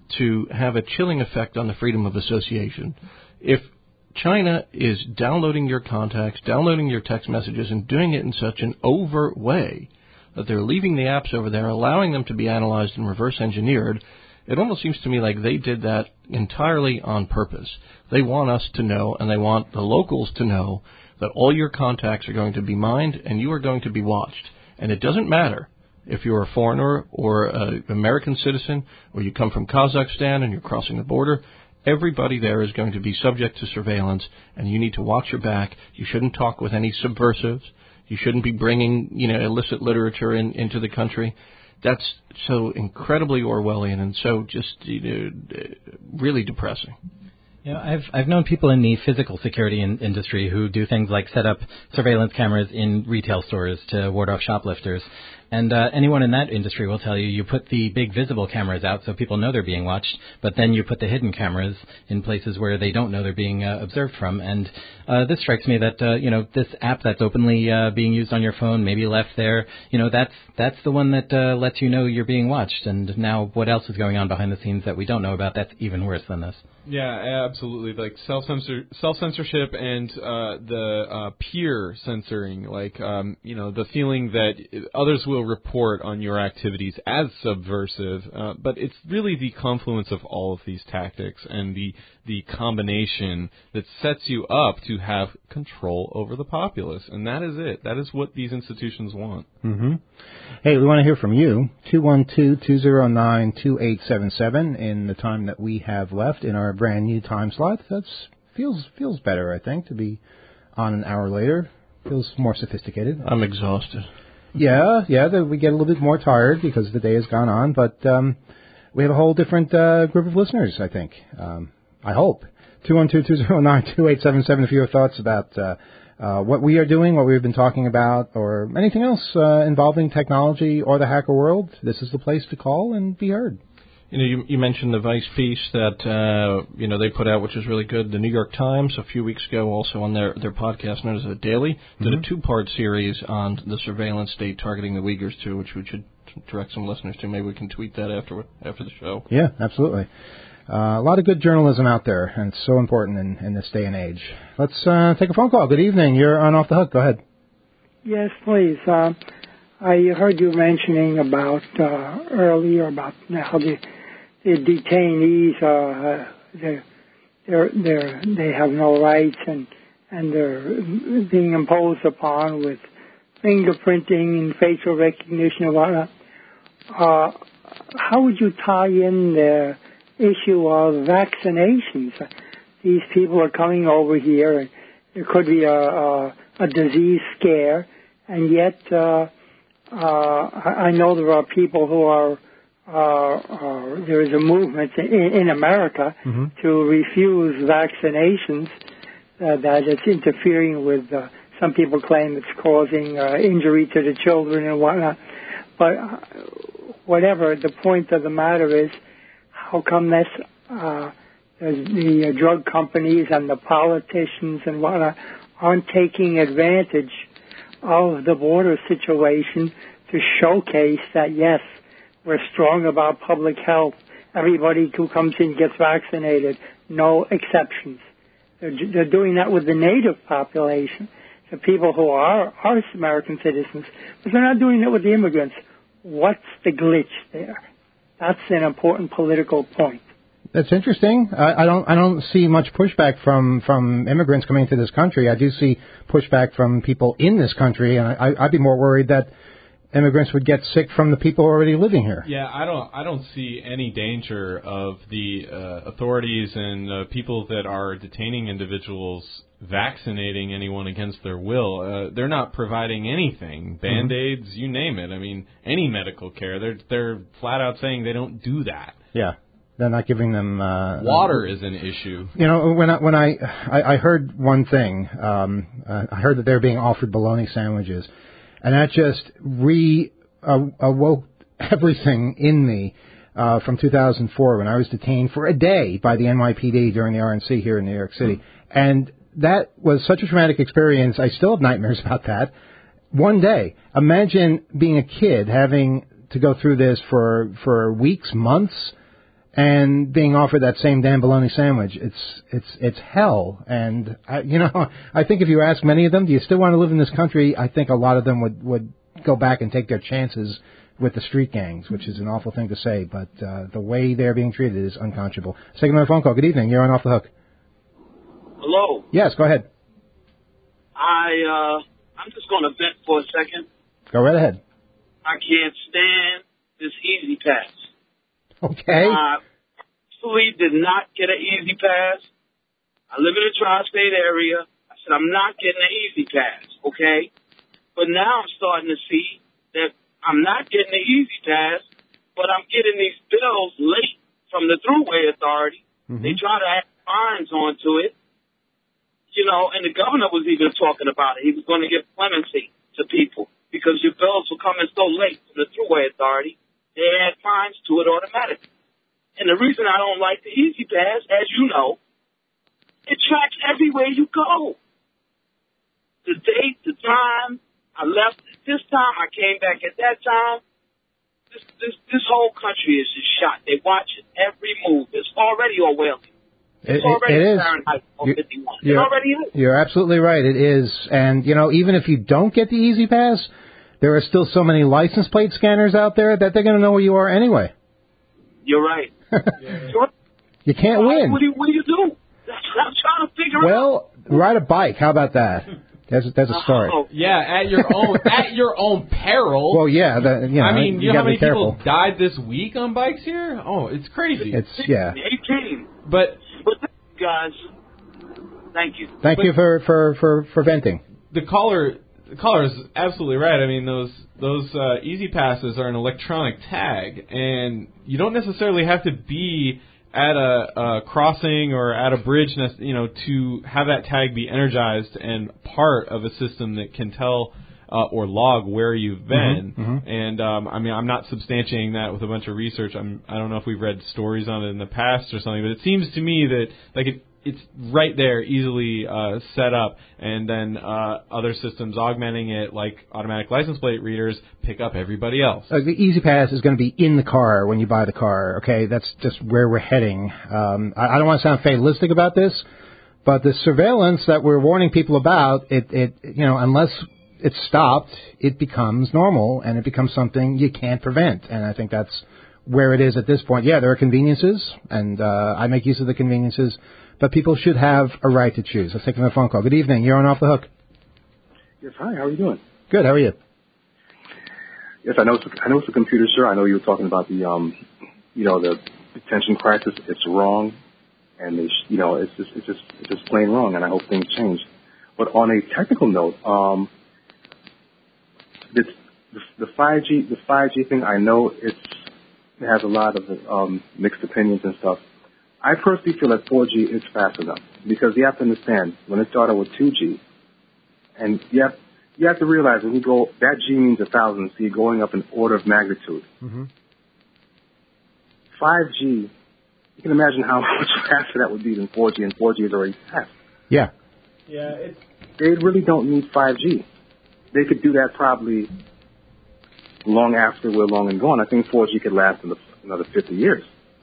to have a chilling effect on the freedom of association. If China is downloading your contacts, downloading your text messages, and doing it in such an overt way that they're leaving the apps over there, allowing them to be analyzed and reverse engineered, it almost seems to me like they did that entirely on purpose. They want us to know, and they want the locals to know, that all your contacts are going to be mined and you are going to be watched. And it doesn't matter if you're a foreigner or an American citizen, or you come from Kazakhstan and you're crossing the border. Everybody there is going to be subject to surveillance, and you need to watch your back. You shouldn't talk with any subversives. You shouldn't be bringing, you know, illicit literature in, into the country. That's so incredibly Orwellian and so just, you know, really depressing. You know, I've I've known people in the physical security in, industry who do things like set up surveillance cameras in retail stores to ward off shoplifters. And uh, anyone in that industry will tell you, you put the big visible cameras out so people know they're being watched, but then you put the hidden cameras in places where they don't know they're being uh, observed from. And uh, this strikes me that, uh, you know, this app that's openly uh, being used on your phone, maybe left there, you know, that's that's the one that uh, lets you know you're being watched. And now what else is going on behind the scenes that we don't know about, that's even worse than this. Yeah, absolutely. Like self-censor, self-censorship and uh, the uh, peer censoring, like, um, you know, the feeling that others will report on your activities as subversive. Uh, but it's really the confluence of all of these tactics and the the combination that sets you up to have control over the populace. And that is it. That is what these institutions want. Mm-hmm. Hey, we want to hear from you. two one two, two zero nine, two eight seven seven in the time that we have left in our brand new time slot. That's feels feels better, I think, to be on an hour later. Feels more sophisticated. I'm exhausted. Yeah, yeah, the, we get a little bit more tired because the day has gone on, but um, we have a whole different uh, group of listeners, I think. Um, I hope. two one two, two zero nine, two eight seven seven for your thoughts about uh, uh, what we are doing, what we've been talking about, or anything else uh, involving technology or the hacker world. This is the place to call and be heard. You know, you, you mentioned the Vice piece that, uh, you know, they put out, which is really good. The New York Times, a few weeks ago, also on their, their podcast known as The Daily, did mm-hmm. a two-part series on the surveillance state targeting the Uyghurs, too, which we should direct some listeners to. Maybe we can tweet that after after the show. Yeah, absolutely. Uh, a lot of good journalism out there, and it's so important in, in this day and age. Let's uh, take a phone call. Good evening. You're on Off the Hook. Go ahead. Yes, please. Uh, I heard you mentioning about uh, earlier about how the, the detainees uh, they're, they're, they're, they have no rights and and they're being imposed upon with fingerprinting and facial recognition and whatnot. Uh, how would you tie in the issue of vaccinations? These people are coming over here, and there could be a, a, a disease scare, and yet uh, uh, I know there are people who are, uh, uh, there is a movement in, in America mm-hmm. to refuse vaccinations, uh, that it's interfering with, uh, some people claim it's causing uh, injury to the children and whatnot. But uh, whatever, the point of the matter is, how come this, uh, the uh, drug companies and the politicians and whatnot aren't taking advantage of the border situation to showcase that, yes, we're strong about public health. Everybody who comes in gets vaccinated, no exceptions. They're, they're doing that with the native population, the people who are, are American citizens, but they're not doing it with the immigrants. What's the glitch there? That's an important political point. That's interesting. I, I don't. I don't see much pushback from, from immigrants coming to this country. I do see pushback from people in this country, and I, I'd be more worried that immigrants would get sick from the people already living here. Yeah, I don't. I don't see any danger of the uh, authorities and uh, people that are detaining individuals vaccinating anyone against their will. Uh, they're not providing anything, Band-Aids, mm-hmm. you name it. I mean, any medical care. They're they're flat out saying they don't do that. Yeah, they're not giving them. Uh, Water uh, is an issue. You know, when I, when I I, I heard one thing, um, uh, I heard that they're being offered bologna sandwiches, and that just re uh, awoke everything in me. Uh, from two thousand four, when I was detained for a day by the N Y P D during the R N C here in New York City, mm-hmm. and that was such a traumatic experience. I still have nightmares about that. One day, imagine being a kid having to go through this for for weeks, months. and being offered that same damn bologna sandwich. It's it's it's hell. And I, you know, I think if you ask many of them, do you still want to live in this country? I think a lot of them would would go back and take their chances with the street gangs, which is an awful thing to say, but uh, the way they're being treated is unconscionable. Let's take another phone call. Good evening. You're on Off the Hook. Hello. Yes, go ahead. I uh, I'm just going to vent for a second. Go right ahead. I can't stand this Easy Pass. Okay. I absolutely did not get an Easy Pass. I live in the tri-state area. I said I'm not getting an Easy Pass, okay? But now I'm starting to see that I'm not getting the Easy Pass, but I'm getting these bills late from the Thruway Authority. Mm-hmm. They try to add fines onto it. You know, and the governor was even talking about it. He was going to give clemency to people because your bills were coming so late from the Thruway Authority. They add fines to it automatically. And the reason I don't like the Easy Pass, as you know, it tracks everywhere you go. The date, the time, I left at this time, I came back at that time. This this this whole country is just shot. They watch it every move. It's already Orwellian. It's It, already it is. Fahrenheit four fifty-one. It You're, already is. You're absolutely right. It is. And, you know, even if you don't get the Easy Pass, there are still so many license plate scanners out there that they're going to know where you are anyway. You're right. yeah. You can't well, win. What do, you, what do you do? That's what I'm trying to figure well, out. Well, ride a bike. How about that? That's, that's a story. Oh. Yeah, at your own at your own peril. Well, yeah. The, you know, I mean, you, you know how many careful. people died this week on bikes here? Oh, it's crazy. It's yeah. eighteen. But but guys, thank you. Thank but you for, for, for, for venting. The caller the caller is absolutely right. I mean, those those uh, Easy Passes are an electronic tag, and you don't necessarily have to be at a, a crossing or at a bridge, you know, to have that tag be energized and part of a system that can tell uh, or log where you've been. Mm-hmm, mm-hmm. And um, I mean, I'm not substantiating that with a bunch of research. I'm I don't know if we've read stories on it in the past or something, but it seems to me that like it, it's right there, easily uh, set up, and then uh, other systems augmenting it, like automatic license plate readers, pick up everybody else. Uh, the Easy Pass is going to be in the car when you buy the car. Okay, that's just where we're heading. Um, I, I don't want to sound fatalistic about this, but the surveillance that we're warning people about, it, it, you know, unless it's stopped, it becomes normal and it becomes something you can't prevent. And I think that's where it is at this point. Yeah, there are conveniences, and uh, I make use of the conveniences. But people should have a right to choose. Let's take another phone call. Good evening. You're on Off the Hook. Yes, hi. How are you doing? Good. How are you? Yes, I know. It's, I know it's a computer, sir. I know you were talking about the, um, you know, the detention crisis. It's wrong, and they, sh- you know, it's just, it's just, it's just plain wrong. And I hope things change. But on a technical note, um, it's the, the five G, the five G thing. I know it's it has a lot of um, mixed opinions and stuff. I personally feel that four G is fast enough because you have to understand when it started with two G, and you have, you have to realize when you go, that G means a thousand, so you're going up an order of magnitude. Mm-hmm. five G, you can imagine how much faster that would be than four G, and four G is already fast. Yeah. Yeah, it's... They really don't need five G. They could do that probably long after we're long and gone. I think four G could last another fifty years.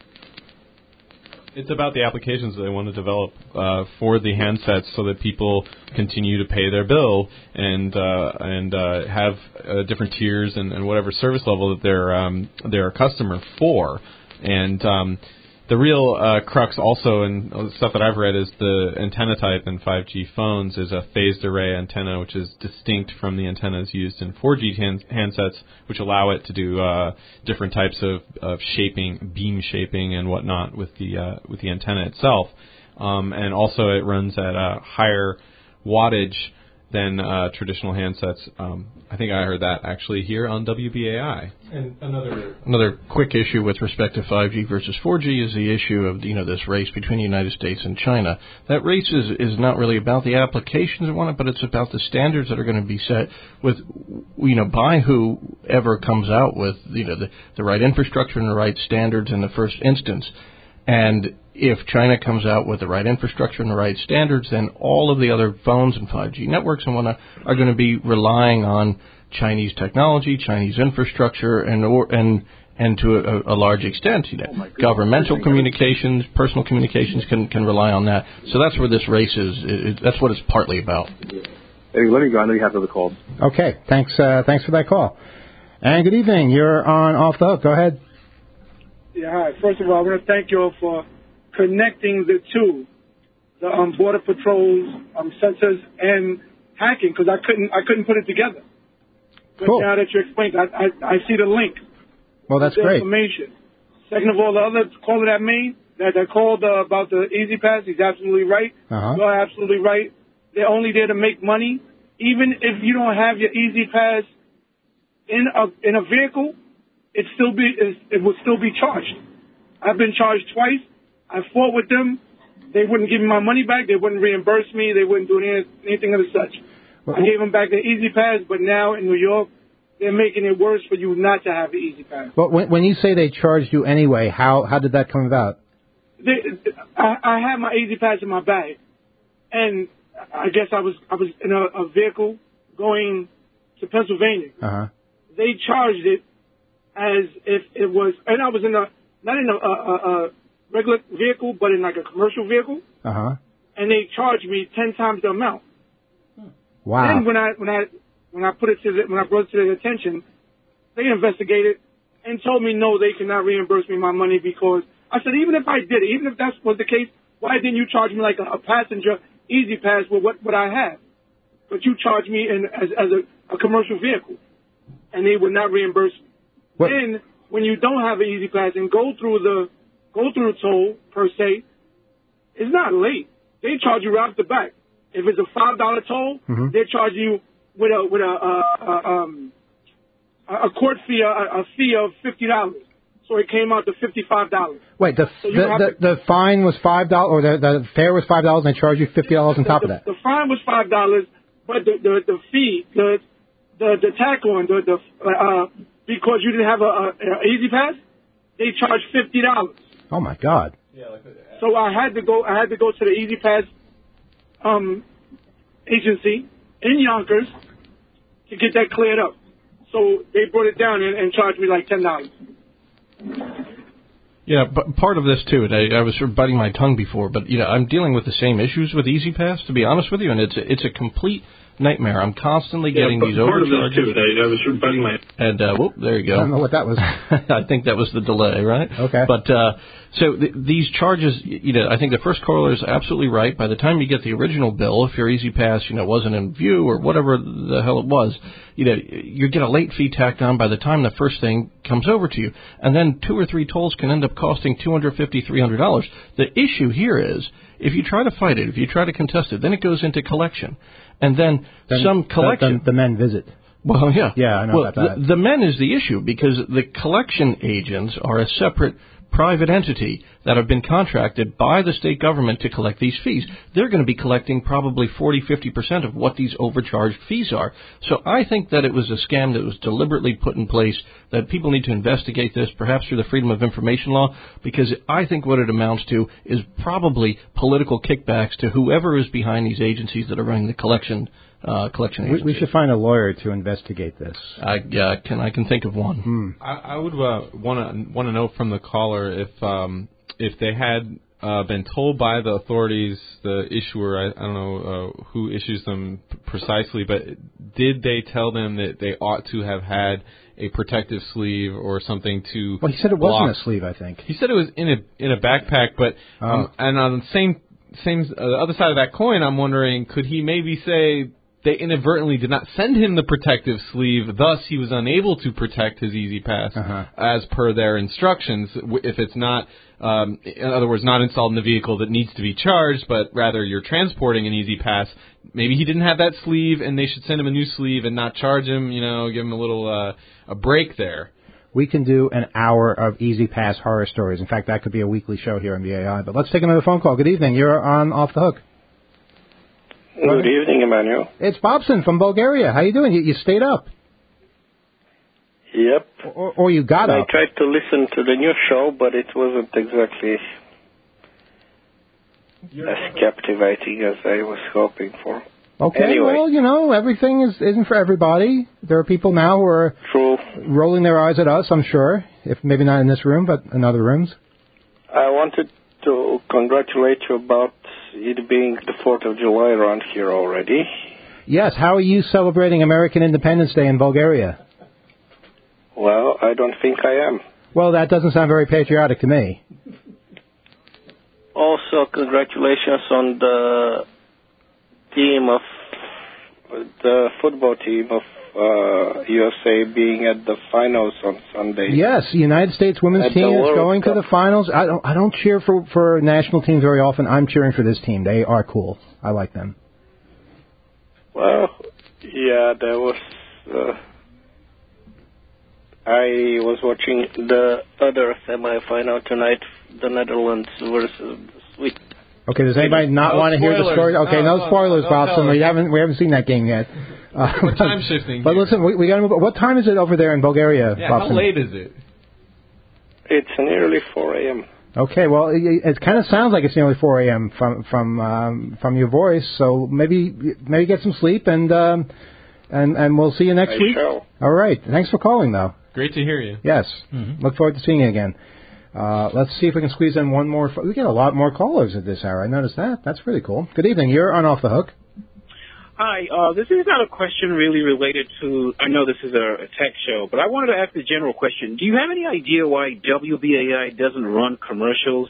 It's about the applications that they want to develop uh, for the handsets, so that people continue to pay their bill and uh, and uh, have uh, different tiers and, and whatever service level that they're um, they're a customer for. And um, the real uh, crux also, and the stuff that I've read, is the antenna type in five G phones is a phased array antenna, which is distinct from the antennas used in four G hand- handsets, which allow it to do uh, different types of, of shaping, beam shaping, and whatnot with the uh, with the antenna itself. Um, and also, it runs at a higher wattage than uh, traditional handsets. Um, I think I heard that actually here on W B A I. And another another quick issue with respect to five G versus four G is the issue of, you know, this race between the United States and China. That race is, is not really about the applications that want it, but it's about the standards that are going to be set with, you know, by whoever comes out with, you know, the, the right infrastructure and the right standards in the first instance. And if China comes out with the right infrastructure and the right standards, then all of the other phones and five G networks and whatnot are going to be relying on Chinese technology, Chinese infrastructure, and or, and And to a, a large extent, you know, Oh, my goodness. governmental communications, personal communications can, can rely on that. So that's where this race is. It, it, that's what it's partly about. Hey, let me go. I know you have other calls. Okay, thanks. Uh, thanks for that call. And good evening. You're on Off the Hook. Go ahead. Yeah, hi. First of all, I want to thank you all for connecting the two, the um, border patrols, um, sensors, and hacking, because I couldn't, I couldn't put it together. But Cool. now that you explained, I, I, I see the link. Well, that's the great. Information. Second of all, the other caller that made that, that called uh, about the Easy Pass, he's absolutely right. Uh-huh. You're absolutely right. They're only there to make money. Even if you don't have your Easy Pass in a in a vehicle, it still be it would still be charged. I've been charged twice. I fought with them. They wouldn't give me my money back. They wouldn't reimburse me. They wouldn't do any, anything of the such. Well, I gave them back the Easy Pass, but now in New York, they're making it worse for you not to have the Easy Pass. But when, when you say they charged you anyway, how how did that come about? They, I, I had my Easy Pass in my bag, and I guess I was I was in a, a vehicle going to Pennsylvania. Uh-huh. They charged it as if it was, and I was in a not in a, a, a regular vehicle, but in like a commercial vehicle, Uh-huh. and they charged me ten times the amount. Wow. Then when I when I when I put it to the, when I brought it to their attention, they investigated and told me no, they cannot reimburse me my money because I said even if I did it, even if that was the case, why didn't you charge me like a, a passenger Easy Pass with what what I have? But you charged me in as as a, a commercial vehicle, and they would not reimburse me. What? Then when you don't have an Easy Pass and go through the go through the toll per se, it's not late. They charge you right off the back. If it's a five dollar toll, Mhm. they charge you with a with a, a, a um a court fee a, a fee of fifty dollars. So it came out to fifty five dollars. Wait, the So you the, have the, to- the fine was five dollars, or the the fare was five dollars, and they charged you fifty dollars on top the, of that. The fine was five dollars, but the, the the fee the the the tack on the the uh because you didn't have a, a, a Easy Pass, they charged fifty dollars. Oh my God. So I had to go. I had to go to the Easy Pass um, agency in Yonkers to get that cleared up. So they brought it down and, and charged me like ten dollars. Yeah, but part of this too, and I, I was sort of biting my tongue before, but you know, I'm dealing with the same issues with Easy Pass, to be honest with you, and it's a, it's a complete nightmare. I'm constantly getting yeah, these part overcharges. Part of this too, I, I was sort of biting my. And uh, whoop, there you go. I don't know what that was. I think that was the delay, right? Okay. But uh, so th- these charges, you know, I think the first caller is absolutely right. By the time you get the original bill, if your Easy Pass, you know, wasn't in view or whatever the hell it was, you know, you get a late fee tacked on by the time the first thing comes over to you, and then two or three tolls can end up costing two hundred fifty dollars, three hundred dollars. The issue here is if you try to fight it, if you try to contest it, then it goes into collection, and then, Then some the- collection. The, the men visit. Well, yeah. Yeah, I know well, about that. The, the men is the issue because the collection agents are a separate private entity that have been contracted by the state government to collect these fees. They're going to be collecting probably forty, fifty percent of what these overcharged fees are. So I think that it was a scam that was deliberately put in place, that people need to investigate this, perhaps through the Freedom of Information Law, because I think what it amounts to is probably political kickbacks to whoever is behind these agencies that are running the collection Uh, collection We, agency. we should find a lawyer to investigate this. I uh, can I can think of one. Hmm. I, I would want to want to know from the caller if um, if they had uh, been told by the authorities, the issuer, I, I don't know uh, who issues them p- precisely, but did they tell them that they ought to have had a protective sleeve or something to? Well, he said it block? wasn't a sleeve, I think. He said it was in a in a backpack, but Oh. um, and on the same same uh, the other side of that coin, I'm wondering, could he maybe say they inadvertently did not send him the protective sleeve, thus he was unable to protect his Easy Pass Uh-huh. as per their instructions. w- If it's not, um, in other words, not installed in the vehicle that needs to be charged, but rather you're transporting an Easy Pass, maybe he didn't have that sleeve, and they should send him a new sleeve and not charge him. You know, give him a little uh, a break there. We can do an hour of Easy Pass horror stories. In fact, that could be a weekly show here on V A I. But let's take another phone call. Good evening. You're on Off the Hook. Good evening, Emmanuel. It's Bobson from Bulgaria. How you doing? You, you stayed up, Yep. or, or you got I up? tried to listen to the new show, but it wasn't exactly as captivating as I was hoping for. Okay, Anyway. well, you know, everything is, isn't for everybody. There are people now who are True. rolling their eyes at us, I'm sure. if maybe not in this room, but in other rooms. I wanted to congratulate you about it being the fourth of July around here already. Yes, how are you celebrating American Independence Day in Bulgaria? Well, I don't think I am. Well, that doesn't sound very patriotic to me. Also, congratulations on the team of the football team of uh, U S A being at the finals on Sunday. Yes, the United States women's At team the is World going Cup. to the finals. I don't I don't cheer for for national teams very often. I'm cheering for this team. They are cool. I like them. Well, yeah, there was. Uh, I was watching the other semifinal tonight, the Netherlands versus Sweet. Okay, does anybody not No want to hear the spoilers. story? Okay, No, no, no, spoilers, no, Bobson. no. We haven't we haven't seen that game yet. Uh, We're time shifting. But here. listen, we, we got to move. What time is it over there in Bulgaria, Yeah, how Bobson? late is it? It's nearly four a.m. Okay, well, it, it kind of sounds like it's nearly four a.m. from from um, from your voice. So maybe maybe get some sleep and um, and and we'll see you next I week. shall. All right. Thanks for calling, though. Great to hear you. Yes. Mhm. Look forward to seeing you again. Uh, let's see if we can squeeze in one more. We get a lot more callers at this hour. I noticed that. That's really cool. Good evening. You're on Off the Hook. Hi, uh, this is not a question really related to, I know this is a, a tech show, but I wanted to ask a general question. Do you have any idea why W B A I doesn't run commercials?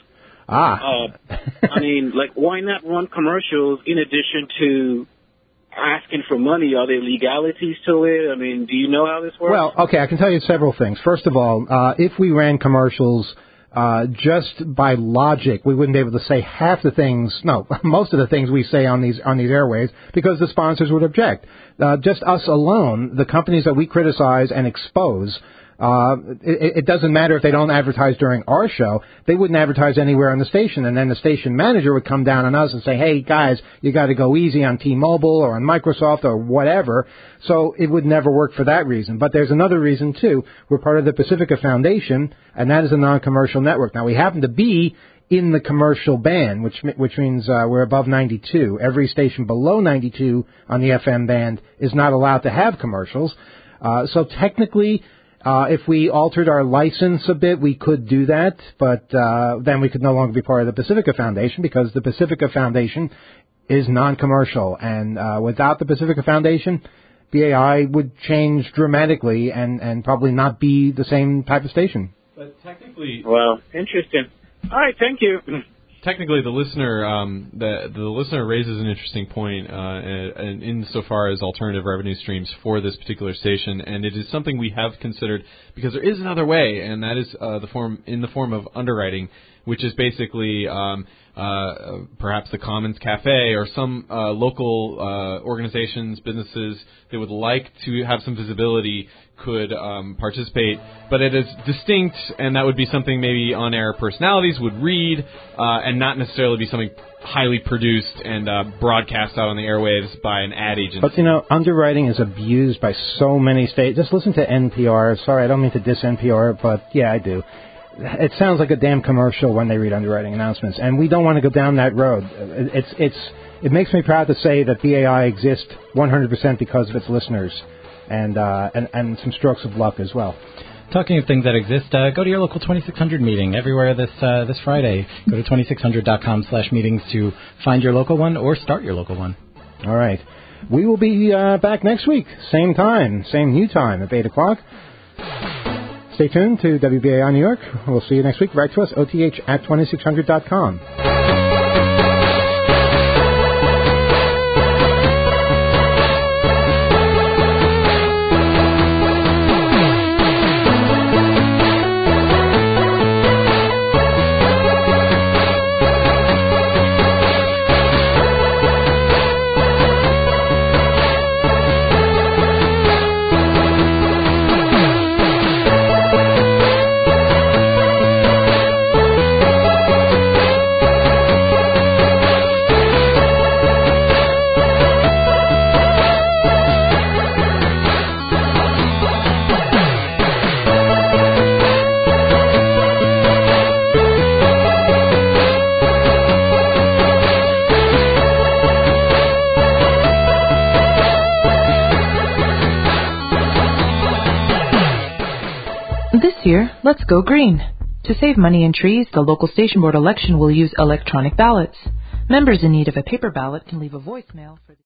Ah. Uh, I mean, like, why not run commercials in addition to asking for money? Are there legalities to it? I mean, do you know how this works? Well, okay, I can tell you several things. First of all, uh, if we ran commercials uh, just by logic, we wouldn't be able to say half the things, no, most of the things we say on these on these airwaves because the sponsors would object. Uh, just us alone, the companies that we criticize and expose, uh, it, it doesn't matter if they don't advertise during our show. They wouldn't advertise anywhere on the station, and then the station manager would come down on us and say, hey, guys, you got to go easy on T-Mobile or on Microsoft or whatever. So it would never work for that reason. But there's another reason, too. We're part of the Pacifica Foundation, and that is a non-commercial network. Now, we happen to be in the commercial band, which which means uh, we're above ninety-two. Every station below ninety-two on the F M band is not allowed to have commercials. Uh, so technically, Uh, if we altered our license a bit, we could do that, but uh, then we could no longer be part of the Pacifica Foundation because the Pacifica Foundation is non-commercial, and uh, without the Pacifica Foundation, B A I would change dramatically and, and probably not be the same type of station. But technically, well, interesting. All right, thank you. technically, the listener, um, the the listener raises an interesting point, uh, in, insofar as alternative revenue streams for this particular station, and it is something we have considered because there is another way, and that is uh, the form in the form of underwriting, which is basically um, uh, perhaps the Commons Cafe or some uh, local uh, organizations, businesses that would like to have some visibility could um, participate, but it is distinct, and that would be something maybe on-air personalities would read, uh, and not necessarily be something highly produced and uh, broadcast out on the airwaves by an ad agency. But, you know, underwriting is abused by so many states. Just listen to N P R. Sorry, I don't mean to diss N P R, but, yeah, I do. It sounds like a damn commercial when they read underwriting announcements, and we don't want to go down that road. It's it's It makes me proud to say that B A I exists one hundred percent because of its listeners. And, uh, and and some strokes of luck as well. Talking of things that exist, uh, go to your local twenty-six hundred meeting everywhere this uh, this Friday. Go to twenty-six hundred dot com slash meetings to find your local one or start your local one. All right. We will be uh, back next week, same time, same new time at eight o'clock. Stay tuned to W B A I New York. We'll see you next week. Write to us, O T H at twenty-six hundred dot com. This year, let's go green. To save money in trees, the local station board election will use electronic ballots. Members in need of a paper ballot can leave a voicemail for the